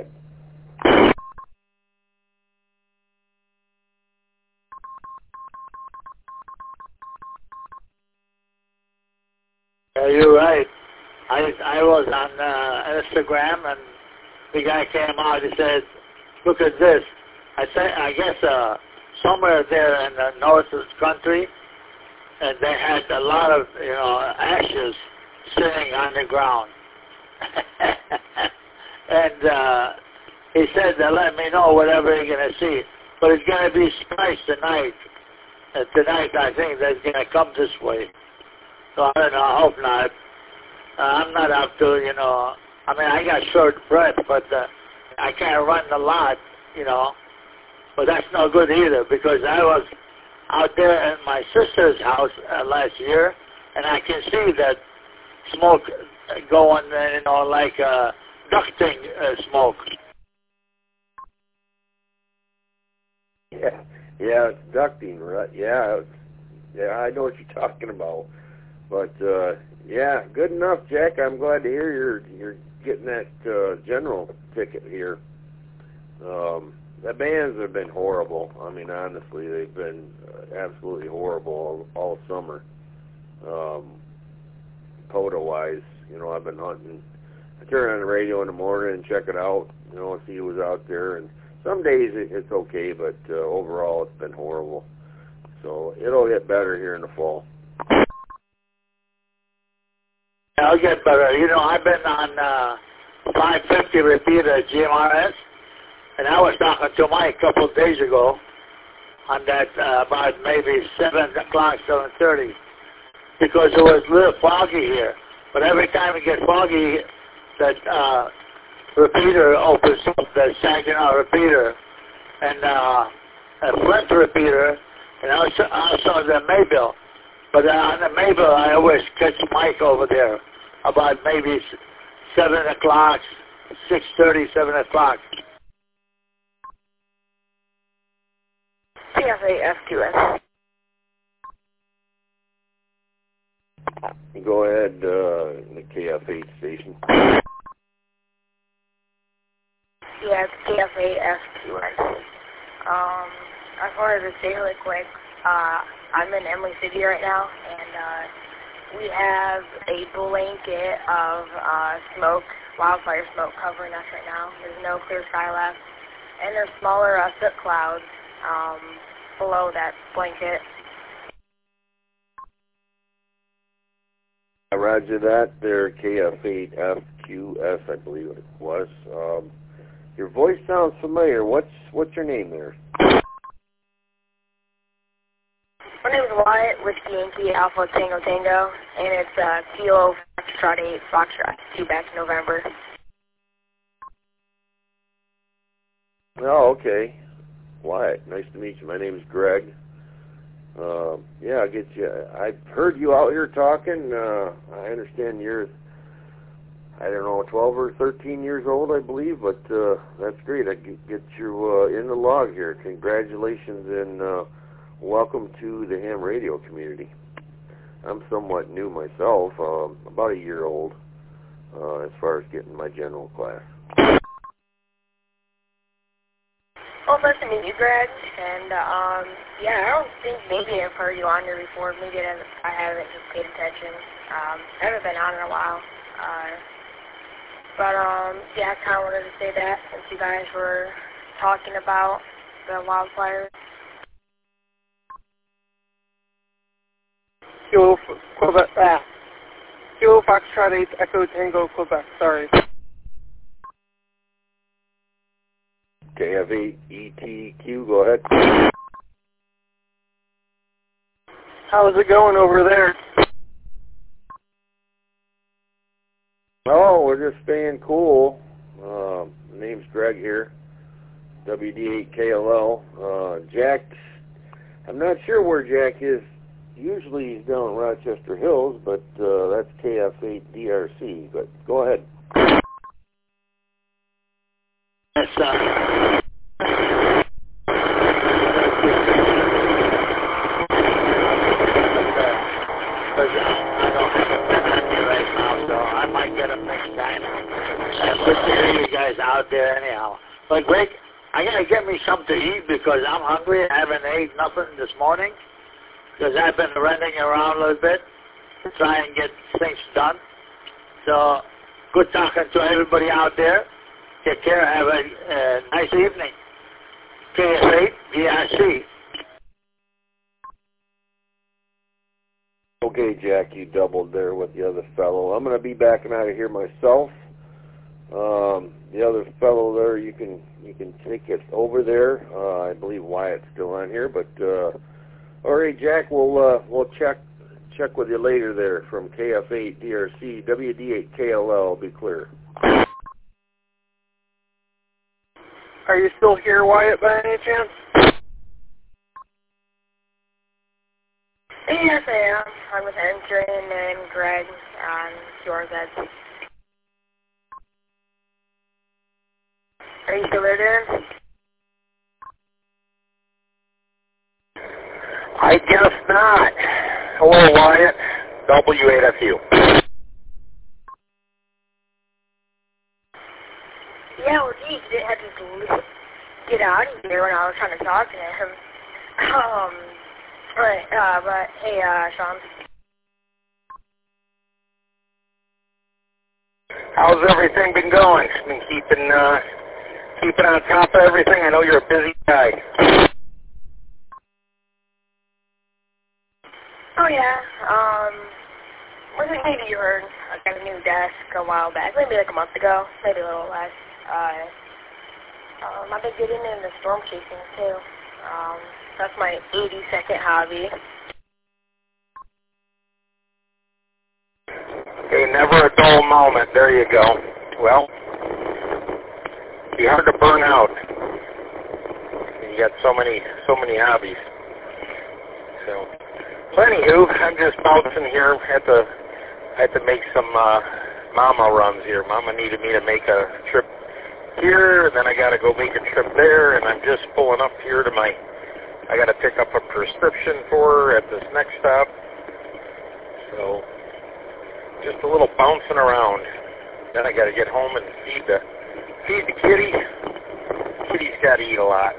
Yeah, you're right. I was on Instagram, and the guy came out. He said, "Look at this." I guess somewhere there in the north of the country, and they had a lot of ashes sitting on the ground. And he said they'll let me know whatever you're going to see, but it's going to be spiced tonight. Tonight, I think they're going to come this way. So I don't know. I hope not. I'm not up to I mean, I got short breath, but I can't run a lot, But that's no good either because I was out there at my sister's house last year, and I can see that smoke going, like ducting smoke. Yeah, it's ducting, right? Yeah, I know what you're talking about. But yeah, good enough, Jack. I'm glad to hear you're getting that general ticket here. The bands have been horrible. I mean, honestly, they've been absolutely horrible all summer. POTA-wise, I've been hunting. I turn on the radio in the morning and check it out, see who's out there. And some days it's okay, but overall it's been horrible. So it'll get better here in the fall. I'll get better. I've been on 550 repeater GMRS. And I was talking to Mike a couple of days ago on that about maybe 7 o'clock, 7:30, because it was a little foggy here. But every time it gets foggy, that repeater opens up, the Saginaw repeater, and a Flint repeater, and also the Mayville. But on the Mayville, I always catch Mike over there about maybe 7 o'clock, 6:30, 7 o'clock. KFA FQS. Go ahead, the KFA station. Yeah, it's KFA FQS. I just wanted to say really quick, I'm in Emily City right now, and we have a blanket of wildfire smoke covering us right now. There's no clear sky left, and there's smaller soot clouds below that blanket. Roger that. There, KF8FQS, I believe it was. Your voice sounds familiar. What's your name there? My name is Wyatt, Whiskey Yankee Alpha Tango Tango, and it's Kilo Foxtrot 8 Foxtrot 2 back in November. Oh, okay. Wyatt, nice to meet you. My name is Greg. Yeah, I'll get you. I've heard you out here talking. I understand you're, I don't know, 12 or 13 years old, I believe, but that's great. I get you in the log here. Congratulations and welcome to the ham radio community. I'm somewhat new myself, about a year old, as far as getting my general class. Well, nice to meet you, Greg, and yeah, I don't think maybe I've heard you on here before. Maybe I haven't just paid attention. I haven't been on in a while. But yeah, I kind of wanted to say that since you guys were talking about the wildfires. Kilo Foxtrot 8 Echo Tango Quebec, sorry. KF8ETQ, go ahead. How's it going over there? Oh, we're just staying cool. Name's Greg here, WD8KLL. Jack, I'm not sure where Jack is. Usually he's down in Rochester Hills, but that's KF8DRC. But go ahead. Yes, I might get them next time. Good to hear you guys out there anyhow. But Greg, I gotta get me something to eat because I'm hungry. I haven't ate nothing this morning because I've been running around a little bit to try and get things done. So good talking to everybody out there. Take care. Have a nice evening. KF8DRC. Okay, Jack, you doubled there with the other fellow. I'm going to be backing out of here myself. The other fellow there, you can take it over there. I believe Wyatt's still on here, but all right, Jack, we'll check with you later there from KF8DRC, WD8KLL. Be clear. Are you still here, Wyatt, by any chance? Yes, I am. I'm with Entering and Greg on QRZ. Are you still there, Dan? I guess not. Hello, Wyatt. W8FU. Yeah, well, geez, you didn't have to get out of here when I was trying to talk to him. But hey, Sean. How's everything been going? Been keeping on top of everything? I know you're a busy guy. Oh, yeah. I think maybe you heard I got a new desk a while back, maybe like a month ago, maybe a little less. I've been getting into storm chasing, too. That's my 82nd hobby. Okay, never a dull moment. There you go. Well, it'd be hard to burn out. You got so many hobbies. So, anywho, I'm just bouncing here. I had to make some mama runs here. Mama needed me to make a trip here, and then I got to go make a trip there, and I'm just pulling up here to I got to pick up a prescription for her at this next stop. So, just a little bouncing around. Then I got to get home and feed the kitty. Kitty's got to eat a lot.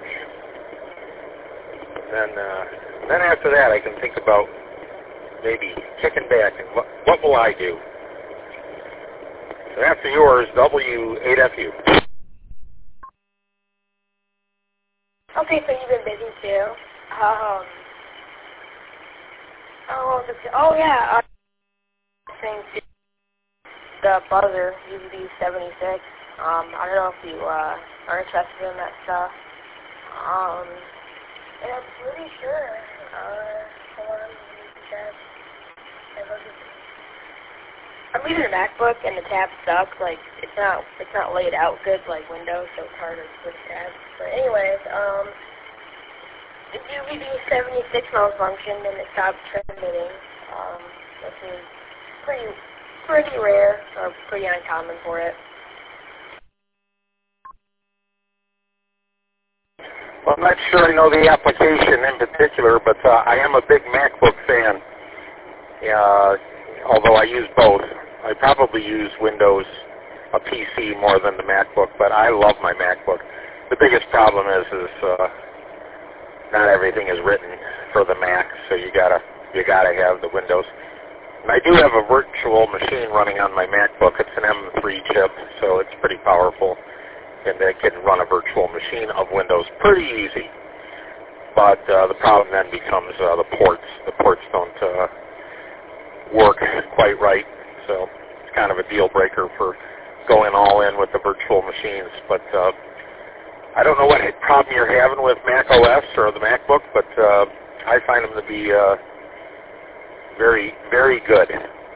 Then after that, I can think about maybe kicking back and what will I do? So after yours, W8FU. Okay, so you've been busy too. Saying the buzzer, UB76. I don't know if you are interested in that stuff. And I'm pretty sure Hold on, check. I'm using a MacBook and the tabs suck. Like it's not laid out good like Windows, so it's hard to switch tabs. But anyways, the UVB76 malfunctioned and it stopped transmitting. This is pretty rare or pretty uncommon for it. Well, I'm not sure I know the application in particular, but I am a big MacBook fan. Although I use both. I probably use Windows, a PC more than the MacBook, but I love my MacBook. The biggest problem is not everything is written for the Mac, so you gotta have the Windows. And I do have a virtual machine running on my MacBook. It's an M3 chip, so it's pretty powerful, and it can run a virtual machine of Windows pretty easy. But the problem then becomes the ports. The ports don't work quite right, so it's kind of a deal breaker for going all in with the virtual machines. But I don't know what problem you're having with Mac OS or the MacBook, but I find them to be very, very good.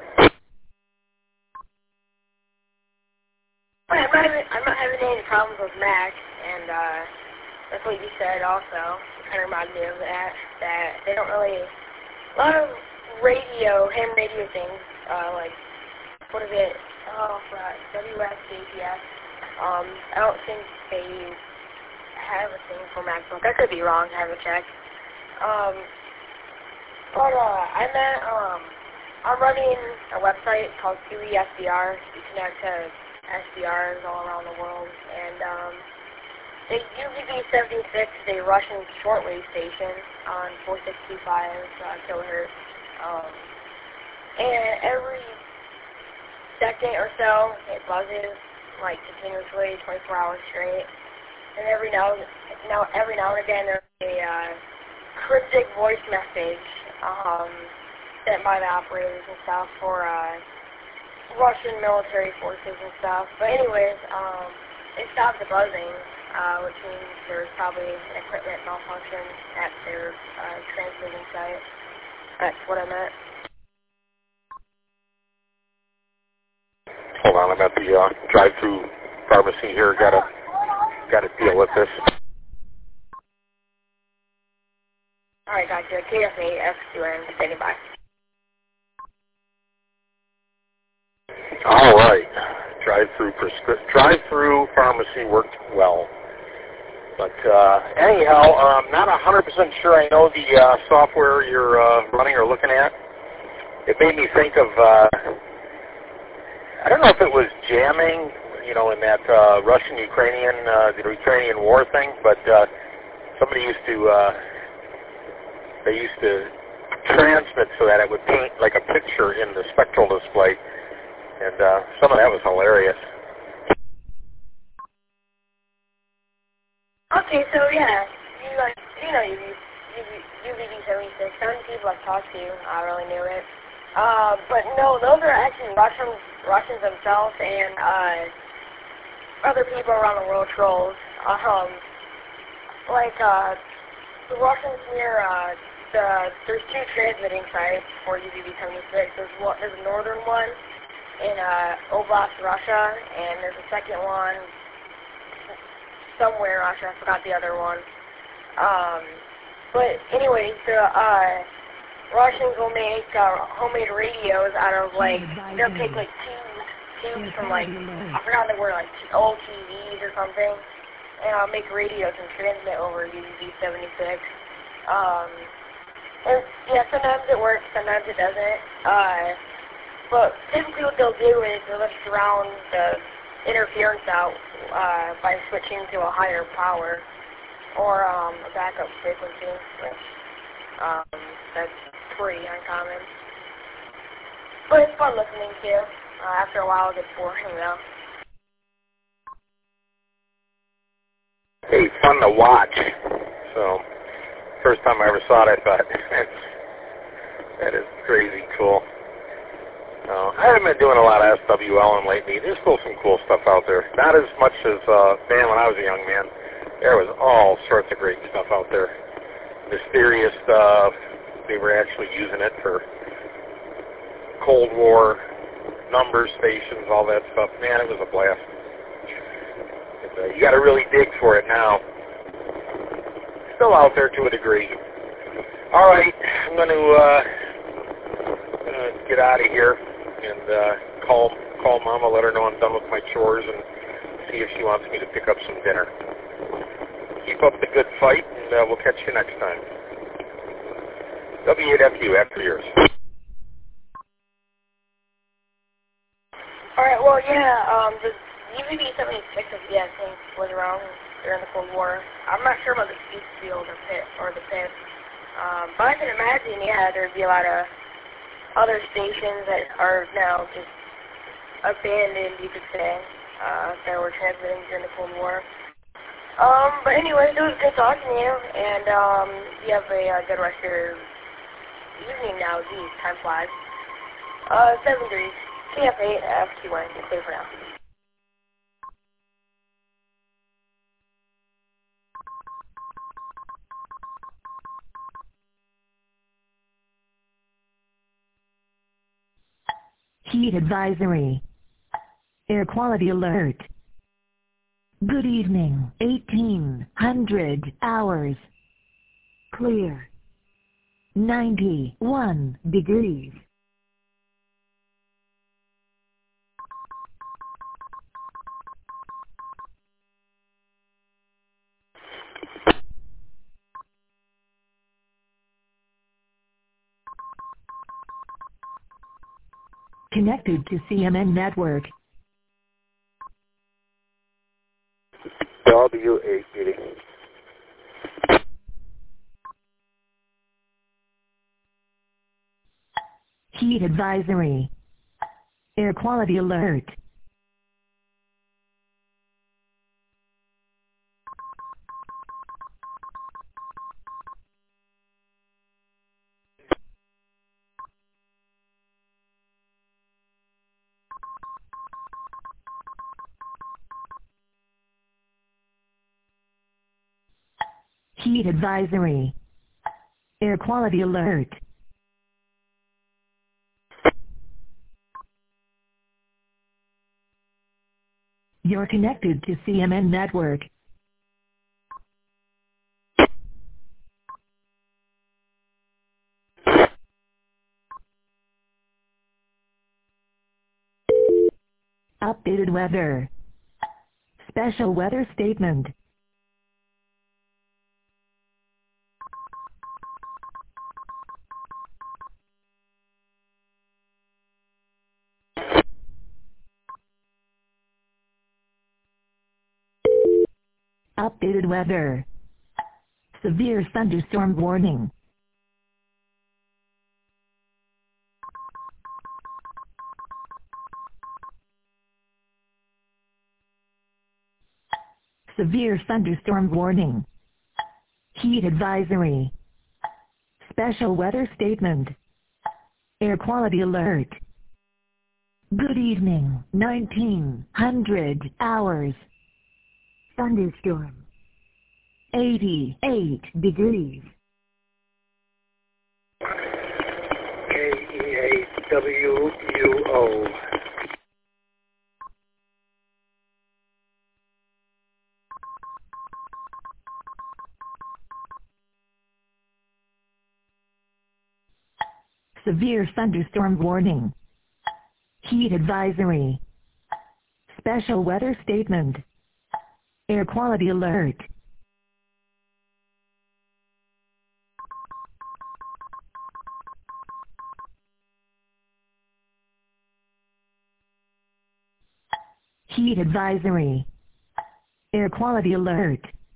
I'm not having any problems with Mac, and that's what you said also. It kind of reminded me of that they don't really, a lot of ham radio things, like, what is it, WSJPS, I don't think they have a thing for MacBook. I could be wrong, I haven't checked. I'm running a website called QESBR. You connect to SBRs all around the world, and the UVB76 is a Russian shortwave station on 4625 kilohertz, and every second or so it buzzes like continuously, 24 hours straight, and every now and again there's a cryptic voice message sent by the operators and stuff for Russian military forces and stuff. But anyways, it stopped the buzzing, which means there's probably an equipment malfunction at their transmitting site. That's what I meant. Hold on, I'm at the drive-through pharmacy here. Gotta deal with this. All right, gotcha. KF8 F2N, standing by. All right, drive-through pharmacy worked well. But anyhow, I'm not 100% sure I know the software you're running or looking at. It made me think of, I don't know if it was jamming, in that Russian-Ukrainian, the Ukrainian war thing, but somebody used to transmit so that it would paint like a picture in the spectral display, and some of that was hilarious. Okay, so yeah, UVB76. Some people I've talked to really knew it, but no, those are actually Russians themselves and other people around the world trolls. The Russians near there's two transmitting sites for UVB76. There's a northern one in Oblast, Russia, and there's a second one somewhere in Russia. I forgot the other one. But anyways, the Russians will make homemade radios out of they'll take tubes from I forgot the word, old TVs or something, and I'll make radios and transmit over UVB76. And yeah, sometimes it works, sometimes it doesn't. But typically what they'll do is they'll just drown the interference out by switching to a higher power or a backup frequency, which that's pretty uncommon. But it's fun listening to. After a while it gets boring, Hey, fun to watch. So, first time I ever saw it, I thought, that is crazy cool. I haven't been doing a lot of SWLN lately. There's still some cool stuff out there. Not as much as, when I was a young man. There was all sorts of great stuff out there. Mysterious stuff, they were actually using it for Cold War number stations, all that stuff. Man, it was a blast. And, you got to really dig for it now. Still out there to a degree. All right, I'm going to get out of here and call Mama, let her know I'm done with my chores, and see if she wants me to pick up some dinner. Keep up the good fight, and we'll catch you next time. W8FU, after yours. Alright, well, yeah, the UVB-76 of the thing was around during the Cold War. I'm not sure about the speed field or the pit. But I can imagine, yeah, there'd be a lot of other stations that are now just abandoned, you could say, that were transmitting during the Cold War. But anyways, it was good talking to you, and you have a good rest of your evening now. Geez, time flies. 7 degrees. KF8, FQ1, you're clear for now. Heat advisory. Air quality alert. Good evening. 1800 hours. Clear. 91 degrees. Connected to CMN network. W8 meeting. Heat advisory. Air quality alert. Heat advisory. Air quality alert. You're connected to CMN network. Updated weather. Special weather statement. Updated weather. Severe thunderstorm warning. Severe thunderstorm warning. Heat advisory. Special weather statement. Air quality alert. Good evening. 1900 hours. Thunderstorm. 88 degrees. KE8WUO. Severe thunderstorm warning. Heat advisory. Special weather statement. Air quality alert. Heat advisory. Air quality alert.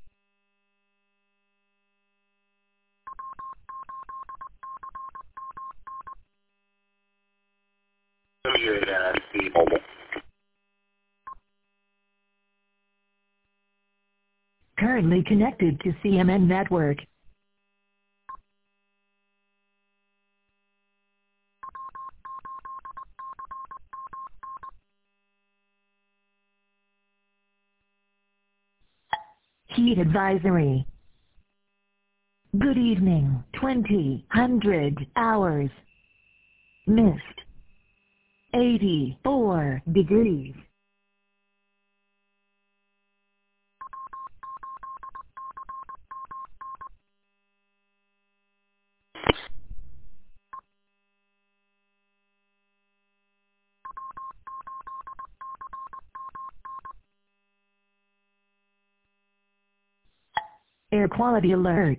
Currently connected to CMN network. Heat advisory. Good evening. 2000 hours. Mist. 84 degrees. Air quality alert.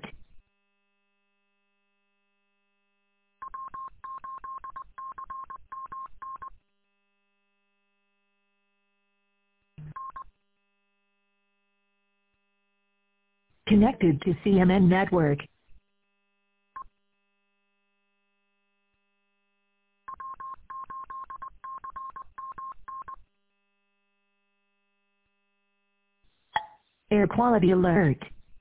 Connected to CMN network. Air quality alert.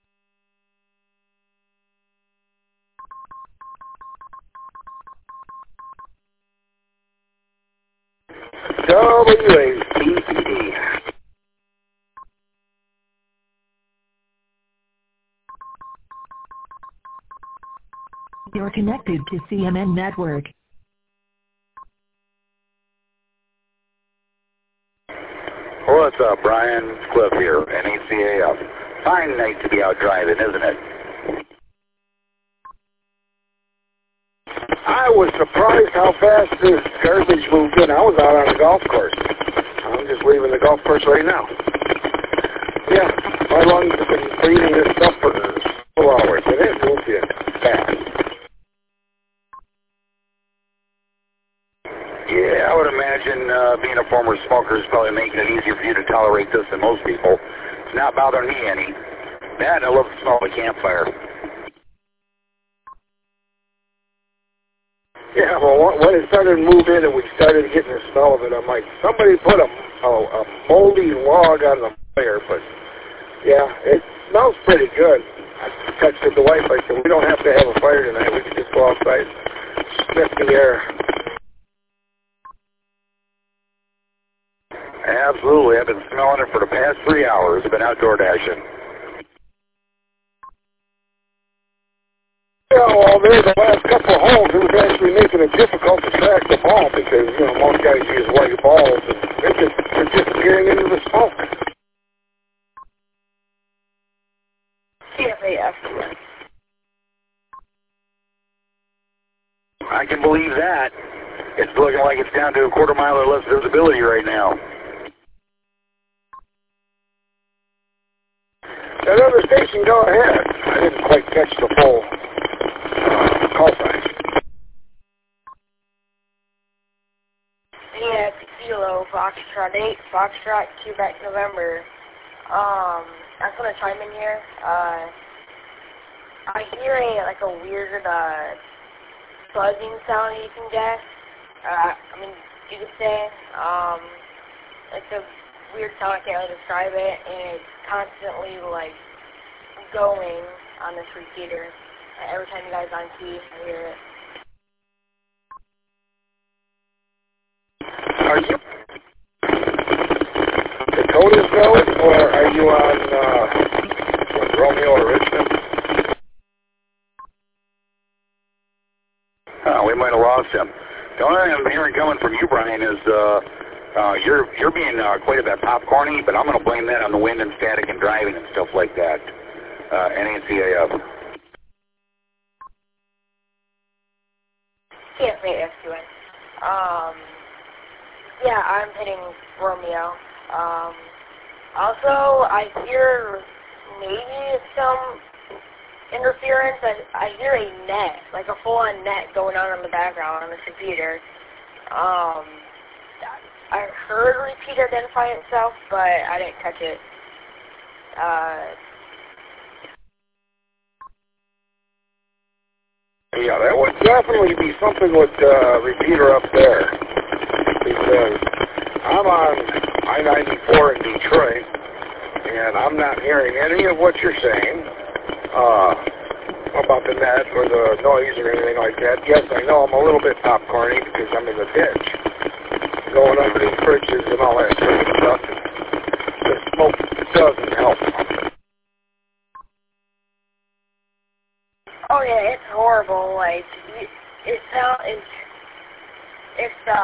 WATD. You're connected to CMN network. What's up, Brian? It's Cliff here, NACAF. Fine night to be out driving, isn't it? I was surprised how fast this garbage moved in. I was out on the golf course. I'm just leaving the golf course right now. Yeah, my lungs have been breathing this stuff for 2 hours, and it moved in fast. Yeah, I would imagine being a former smoker is probably making it easier for you to tolerate this than most people. It's not bothering me any. That, I love the smell of a campfire. Yeah, well, when it started to move in and we started getting the smell of it, I'm like, somebody put a moldy log on the fire, but yeah, it smells pretty good. I texted the wife, I said, we don't have to have a fire tonight, we can just go outside, sniff the air. Absolutely, I've been smelling it for the past 3 hours. I've been outdoor dashing. Yeah, well, there the last couple of holes, it was actually making it difficult to track the ball because, you know, most guys use white balls and they're disappearing into the smoke. CFAF. I can believe that. It's looking like it's down to a quarter mile or less visibility right now. That other station, go ahead. I didn't quite catch the full call sign. Yeah, it's Kilo, Foxtrot 8, Foxtrot, Quebec, November. I just want to chime in here. I hear a weird, buzzing sound you can get. You could say. It's a weird sound, I can't really describe it, and it's constantly, going on this repeater. Every time you guys on key, I hear it. Are you Dakotasville, or are you on Romeo or Richmond? We might have lost him. The only thing I'm hearing coming from you, Brian, is you're being quite a bit popcorny, but I'm going to blame that on the wind and static and driving and stuff like that. NACAF. CFAF2N. Yeah, I'm hitting Romeo. Also, I hear maybe some interference. I hear a net, like a full-on net going on in the background on this computer. I heard repeat identify itself, but I didn't catch it. Yeah, that would definitely be something with repeater up there, because I'm on I-94 in Detroit, and I'm not hearing any of what you're saying about the net or the noise or anything like that. Yes, I know I'm a little bit popcorny because I'm in the ditch, going under these bridges and all that sort of stuff. The smoke doesn't help.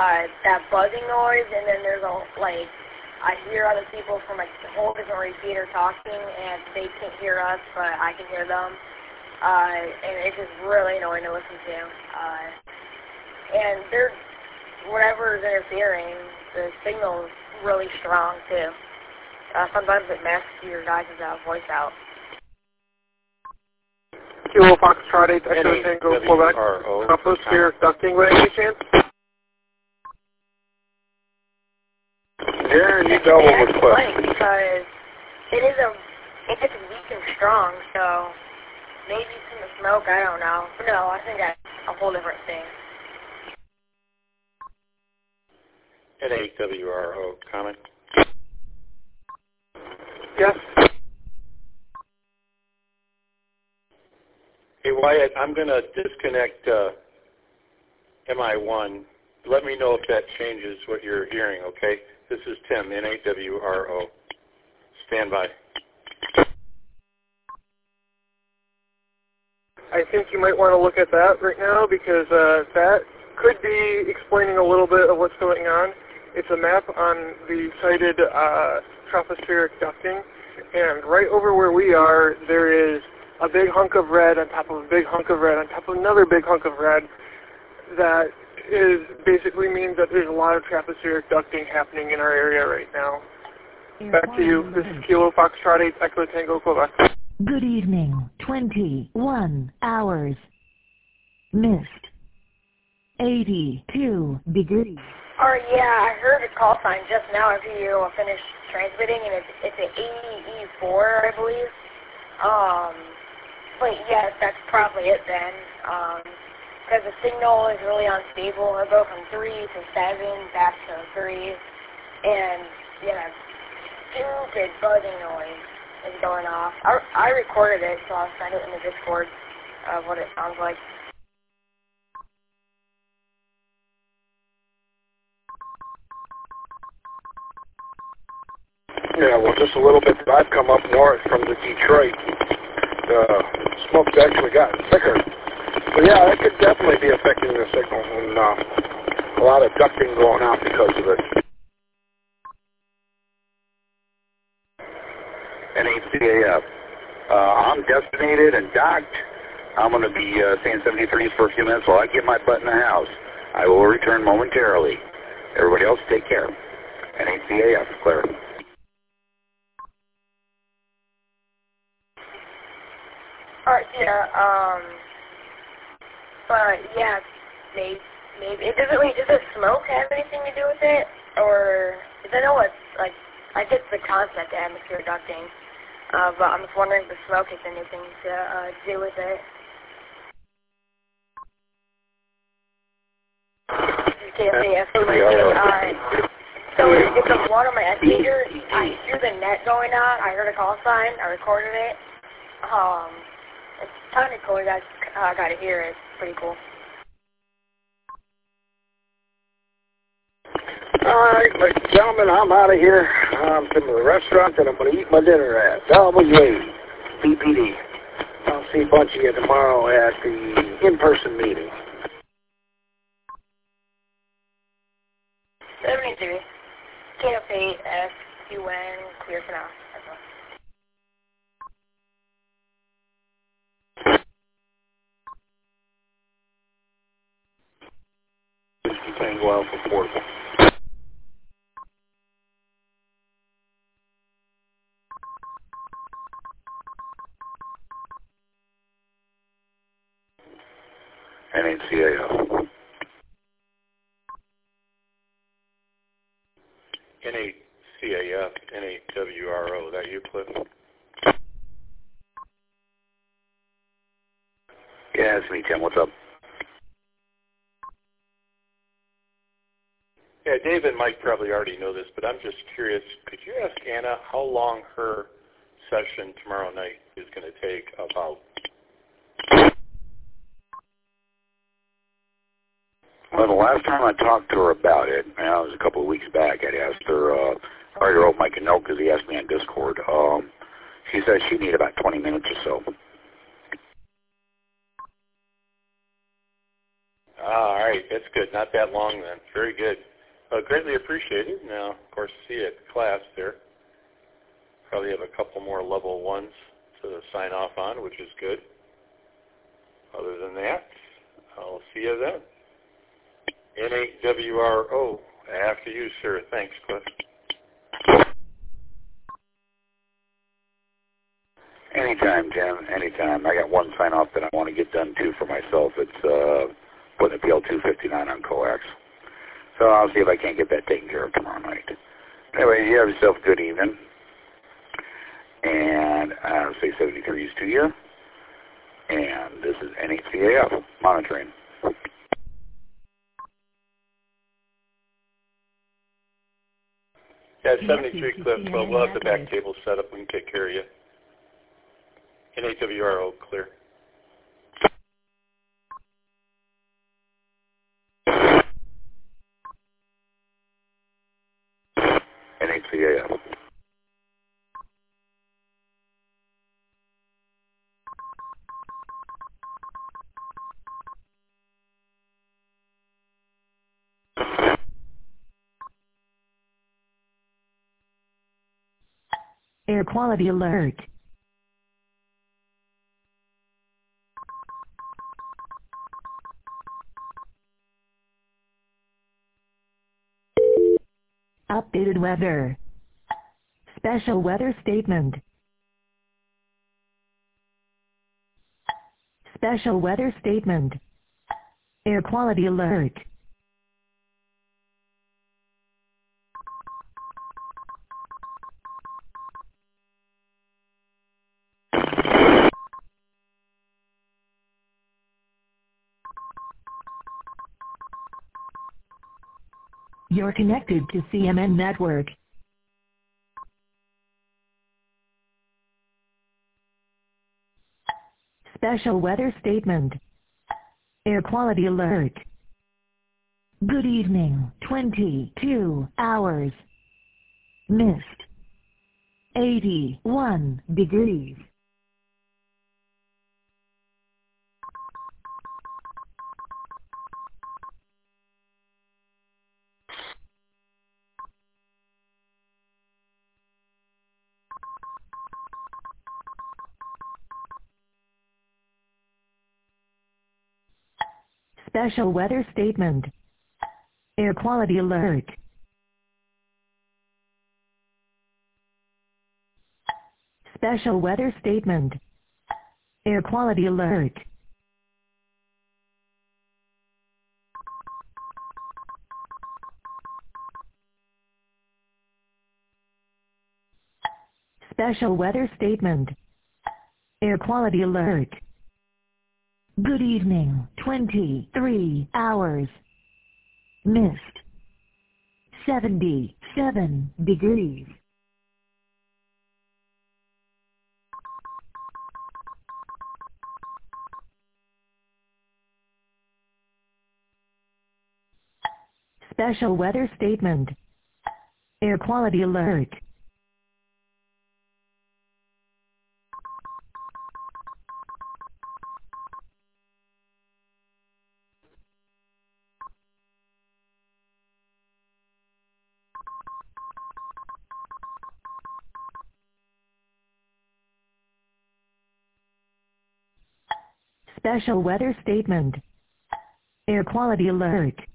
that buzzing noise, and then there's I hear other people from a whole different repeater talking, and they can't hear us, but I can hear them. And it's just really annoying to listen to. And whatever is interfering, the signal is really strong too. Sometimes it masks your guys' voice out. Kilo Foxtrot 8 Echo Tango Quebec. Troposphere ducting by any chance? Darren, you double with funny because it gets weak and strong, so maybe from the smoke, I don't know. But no, I think that's a whole different thing. NAWRO, comment? Yes. Hey, Wyatt, I'm going to disconnect MI1. Let me know if that changes what you're hearing, okay? This is Tim, NAWRO. Stand by. I think you might want to look at that right now because that could be explaining a little bit of what's going on. It's a map on the sighted tropospheric ducting, and right over where we are, there is a big hunk of red on top of a big hunk of red on top of another big hunk of red. That basically means that there's a lot of tropospheric ducting happening in our area right now. Back to you. This is Kilo Foxtrot 8 Echo Tango Quebec. Good evening. 21 hours. Mist. 82 degrees. Oh yeah, I heard a call sign just now after you finished transmitting, and it's an AE4, I believe. But yes, that's probably it then. Because the signal is really unstable. It'll go from 3 to 7, back to 3, and yeah, stupid buzzing noise is going off. I recorded it, so I'll send it in the Discord of what it sounds like. Yeah, well, just a little bit. I've come up north from the Detroit. The smoke's actually gotten thicker. So yeah, that could definitely be affecting the signal, and a lot of ducting going on because of it. NACAF. I'm destinated and docked. I'm going to be staying 73s for a few minutes while I get my butt in the house. I will return momentarily. Everybody else, take care. NACAF, clear. Alright, yeah, but yeah, maybe it does the smoke have anything to do with it, or because I know it's like I get the concept of atmosphere ducting, but I'm just wondering if the smoke has anything to do with it. So it's one of my estimators. I hear the net going on. I heard a call sign. I recorded it. It's kind of cool. You guys got to hear it. It's pretty cool. All right, ladies and gentlemen, I'm out of here. I'm to the restaurant that I'm going to eat my dinner at. WA, BPD. I'll see a bunch of you tomorrow at the in-person meeting. 73. KF8 SQN, clear for now. That's all. Tango Alpha Portable. NACAF. NACAF, NAWRO. Is that you, Cliff? Yeah, it's me, Tim. What's up? Yeah, Dave and Mike probably already know this, but I'm just curious. Could you ask Anna how long her session tomorrow night is going to take about? Well, the last time I talked to her about it, it was a couple of weeks back, I'd asked her, I already wrote Mike a note because he asked me on Discord. She said she'd need about 20 minutes or so. All right. that's good. Not that long then. Very good. Greatly appreciated. Now, of course, see you at class there. Probably have a couple more level 1s to sign off on, which is good. Other than that, I'll see you then. N8WRO. After you, sir. Thanks, Cliff. Anytime, Jim. Anytime. I got one sign-off that I want to get done, too, for myself. It's putting a PL259 on coax. So I'll see if I can't get that taken care of tomorrow night. Anyway, you have yourself a good evening. And I'll say 73s to you. And this is N8CAF monitoring. Yeah, 73 Cliff. Well, we'll have the back table set up. We can take care of you. N8WRO, clear. N8CAF. Air quality alert. Updated weather. Special weather statement. Special weather statement. Air quality alert. You're connected to CMN Network. Special weather statement. Air quality alert. Good evening. 22 hours. Mist. 81 degrees. Special weather statement. Air quality alert. Special weather statement. Air quality alert. Special weather statement. Air quality alert. Good evening. 23 hours. Mist. 77 degrees. Special weather statement. Air quality alert. Special weather statement. Air quality alert.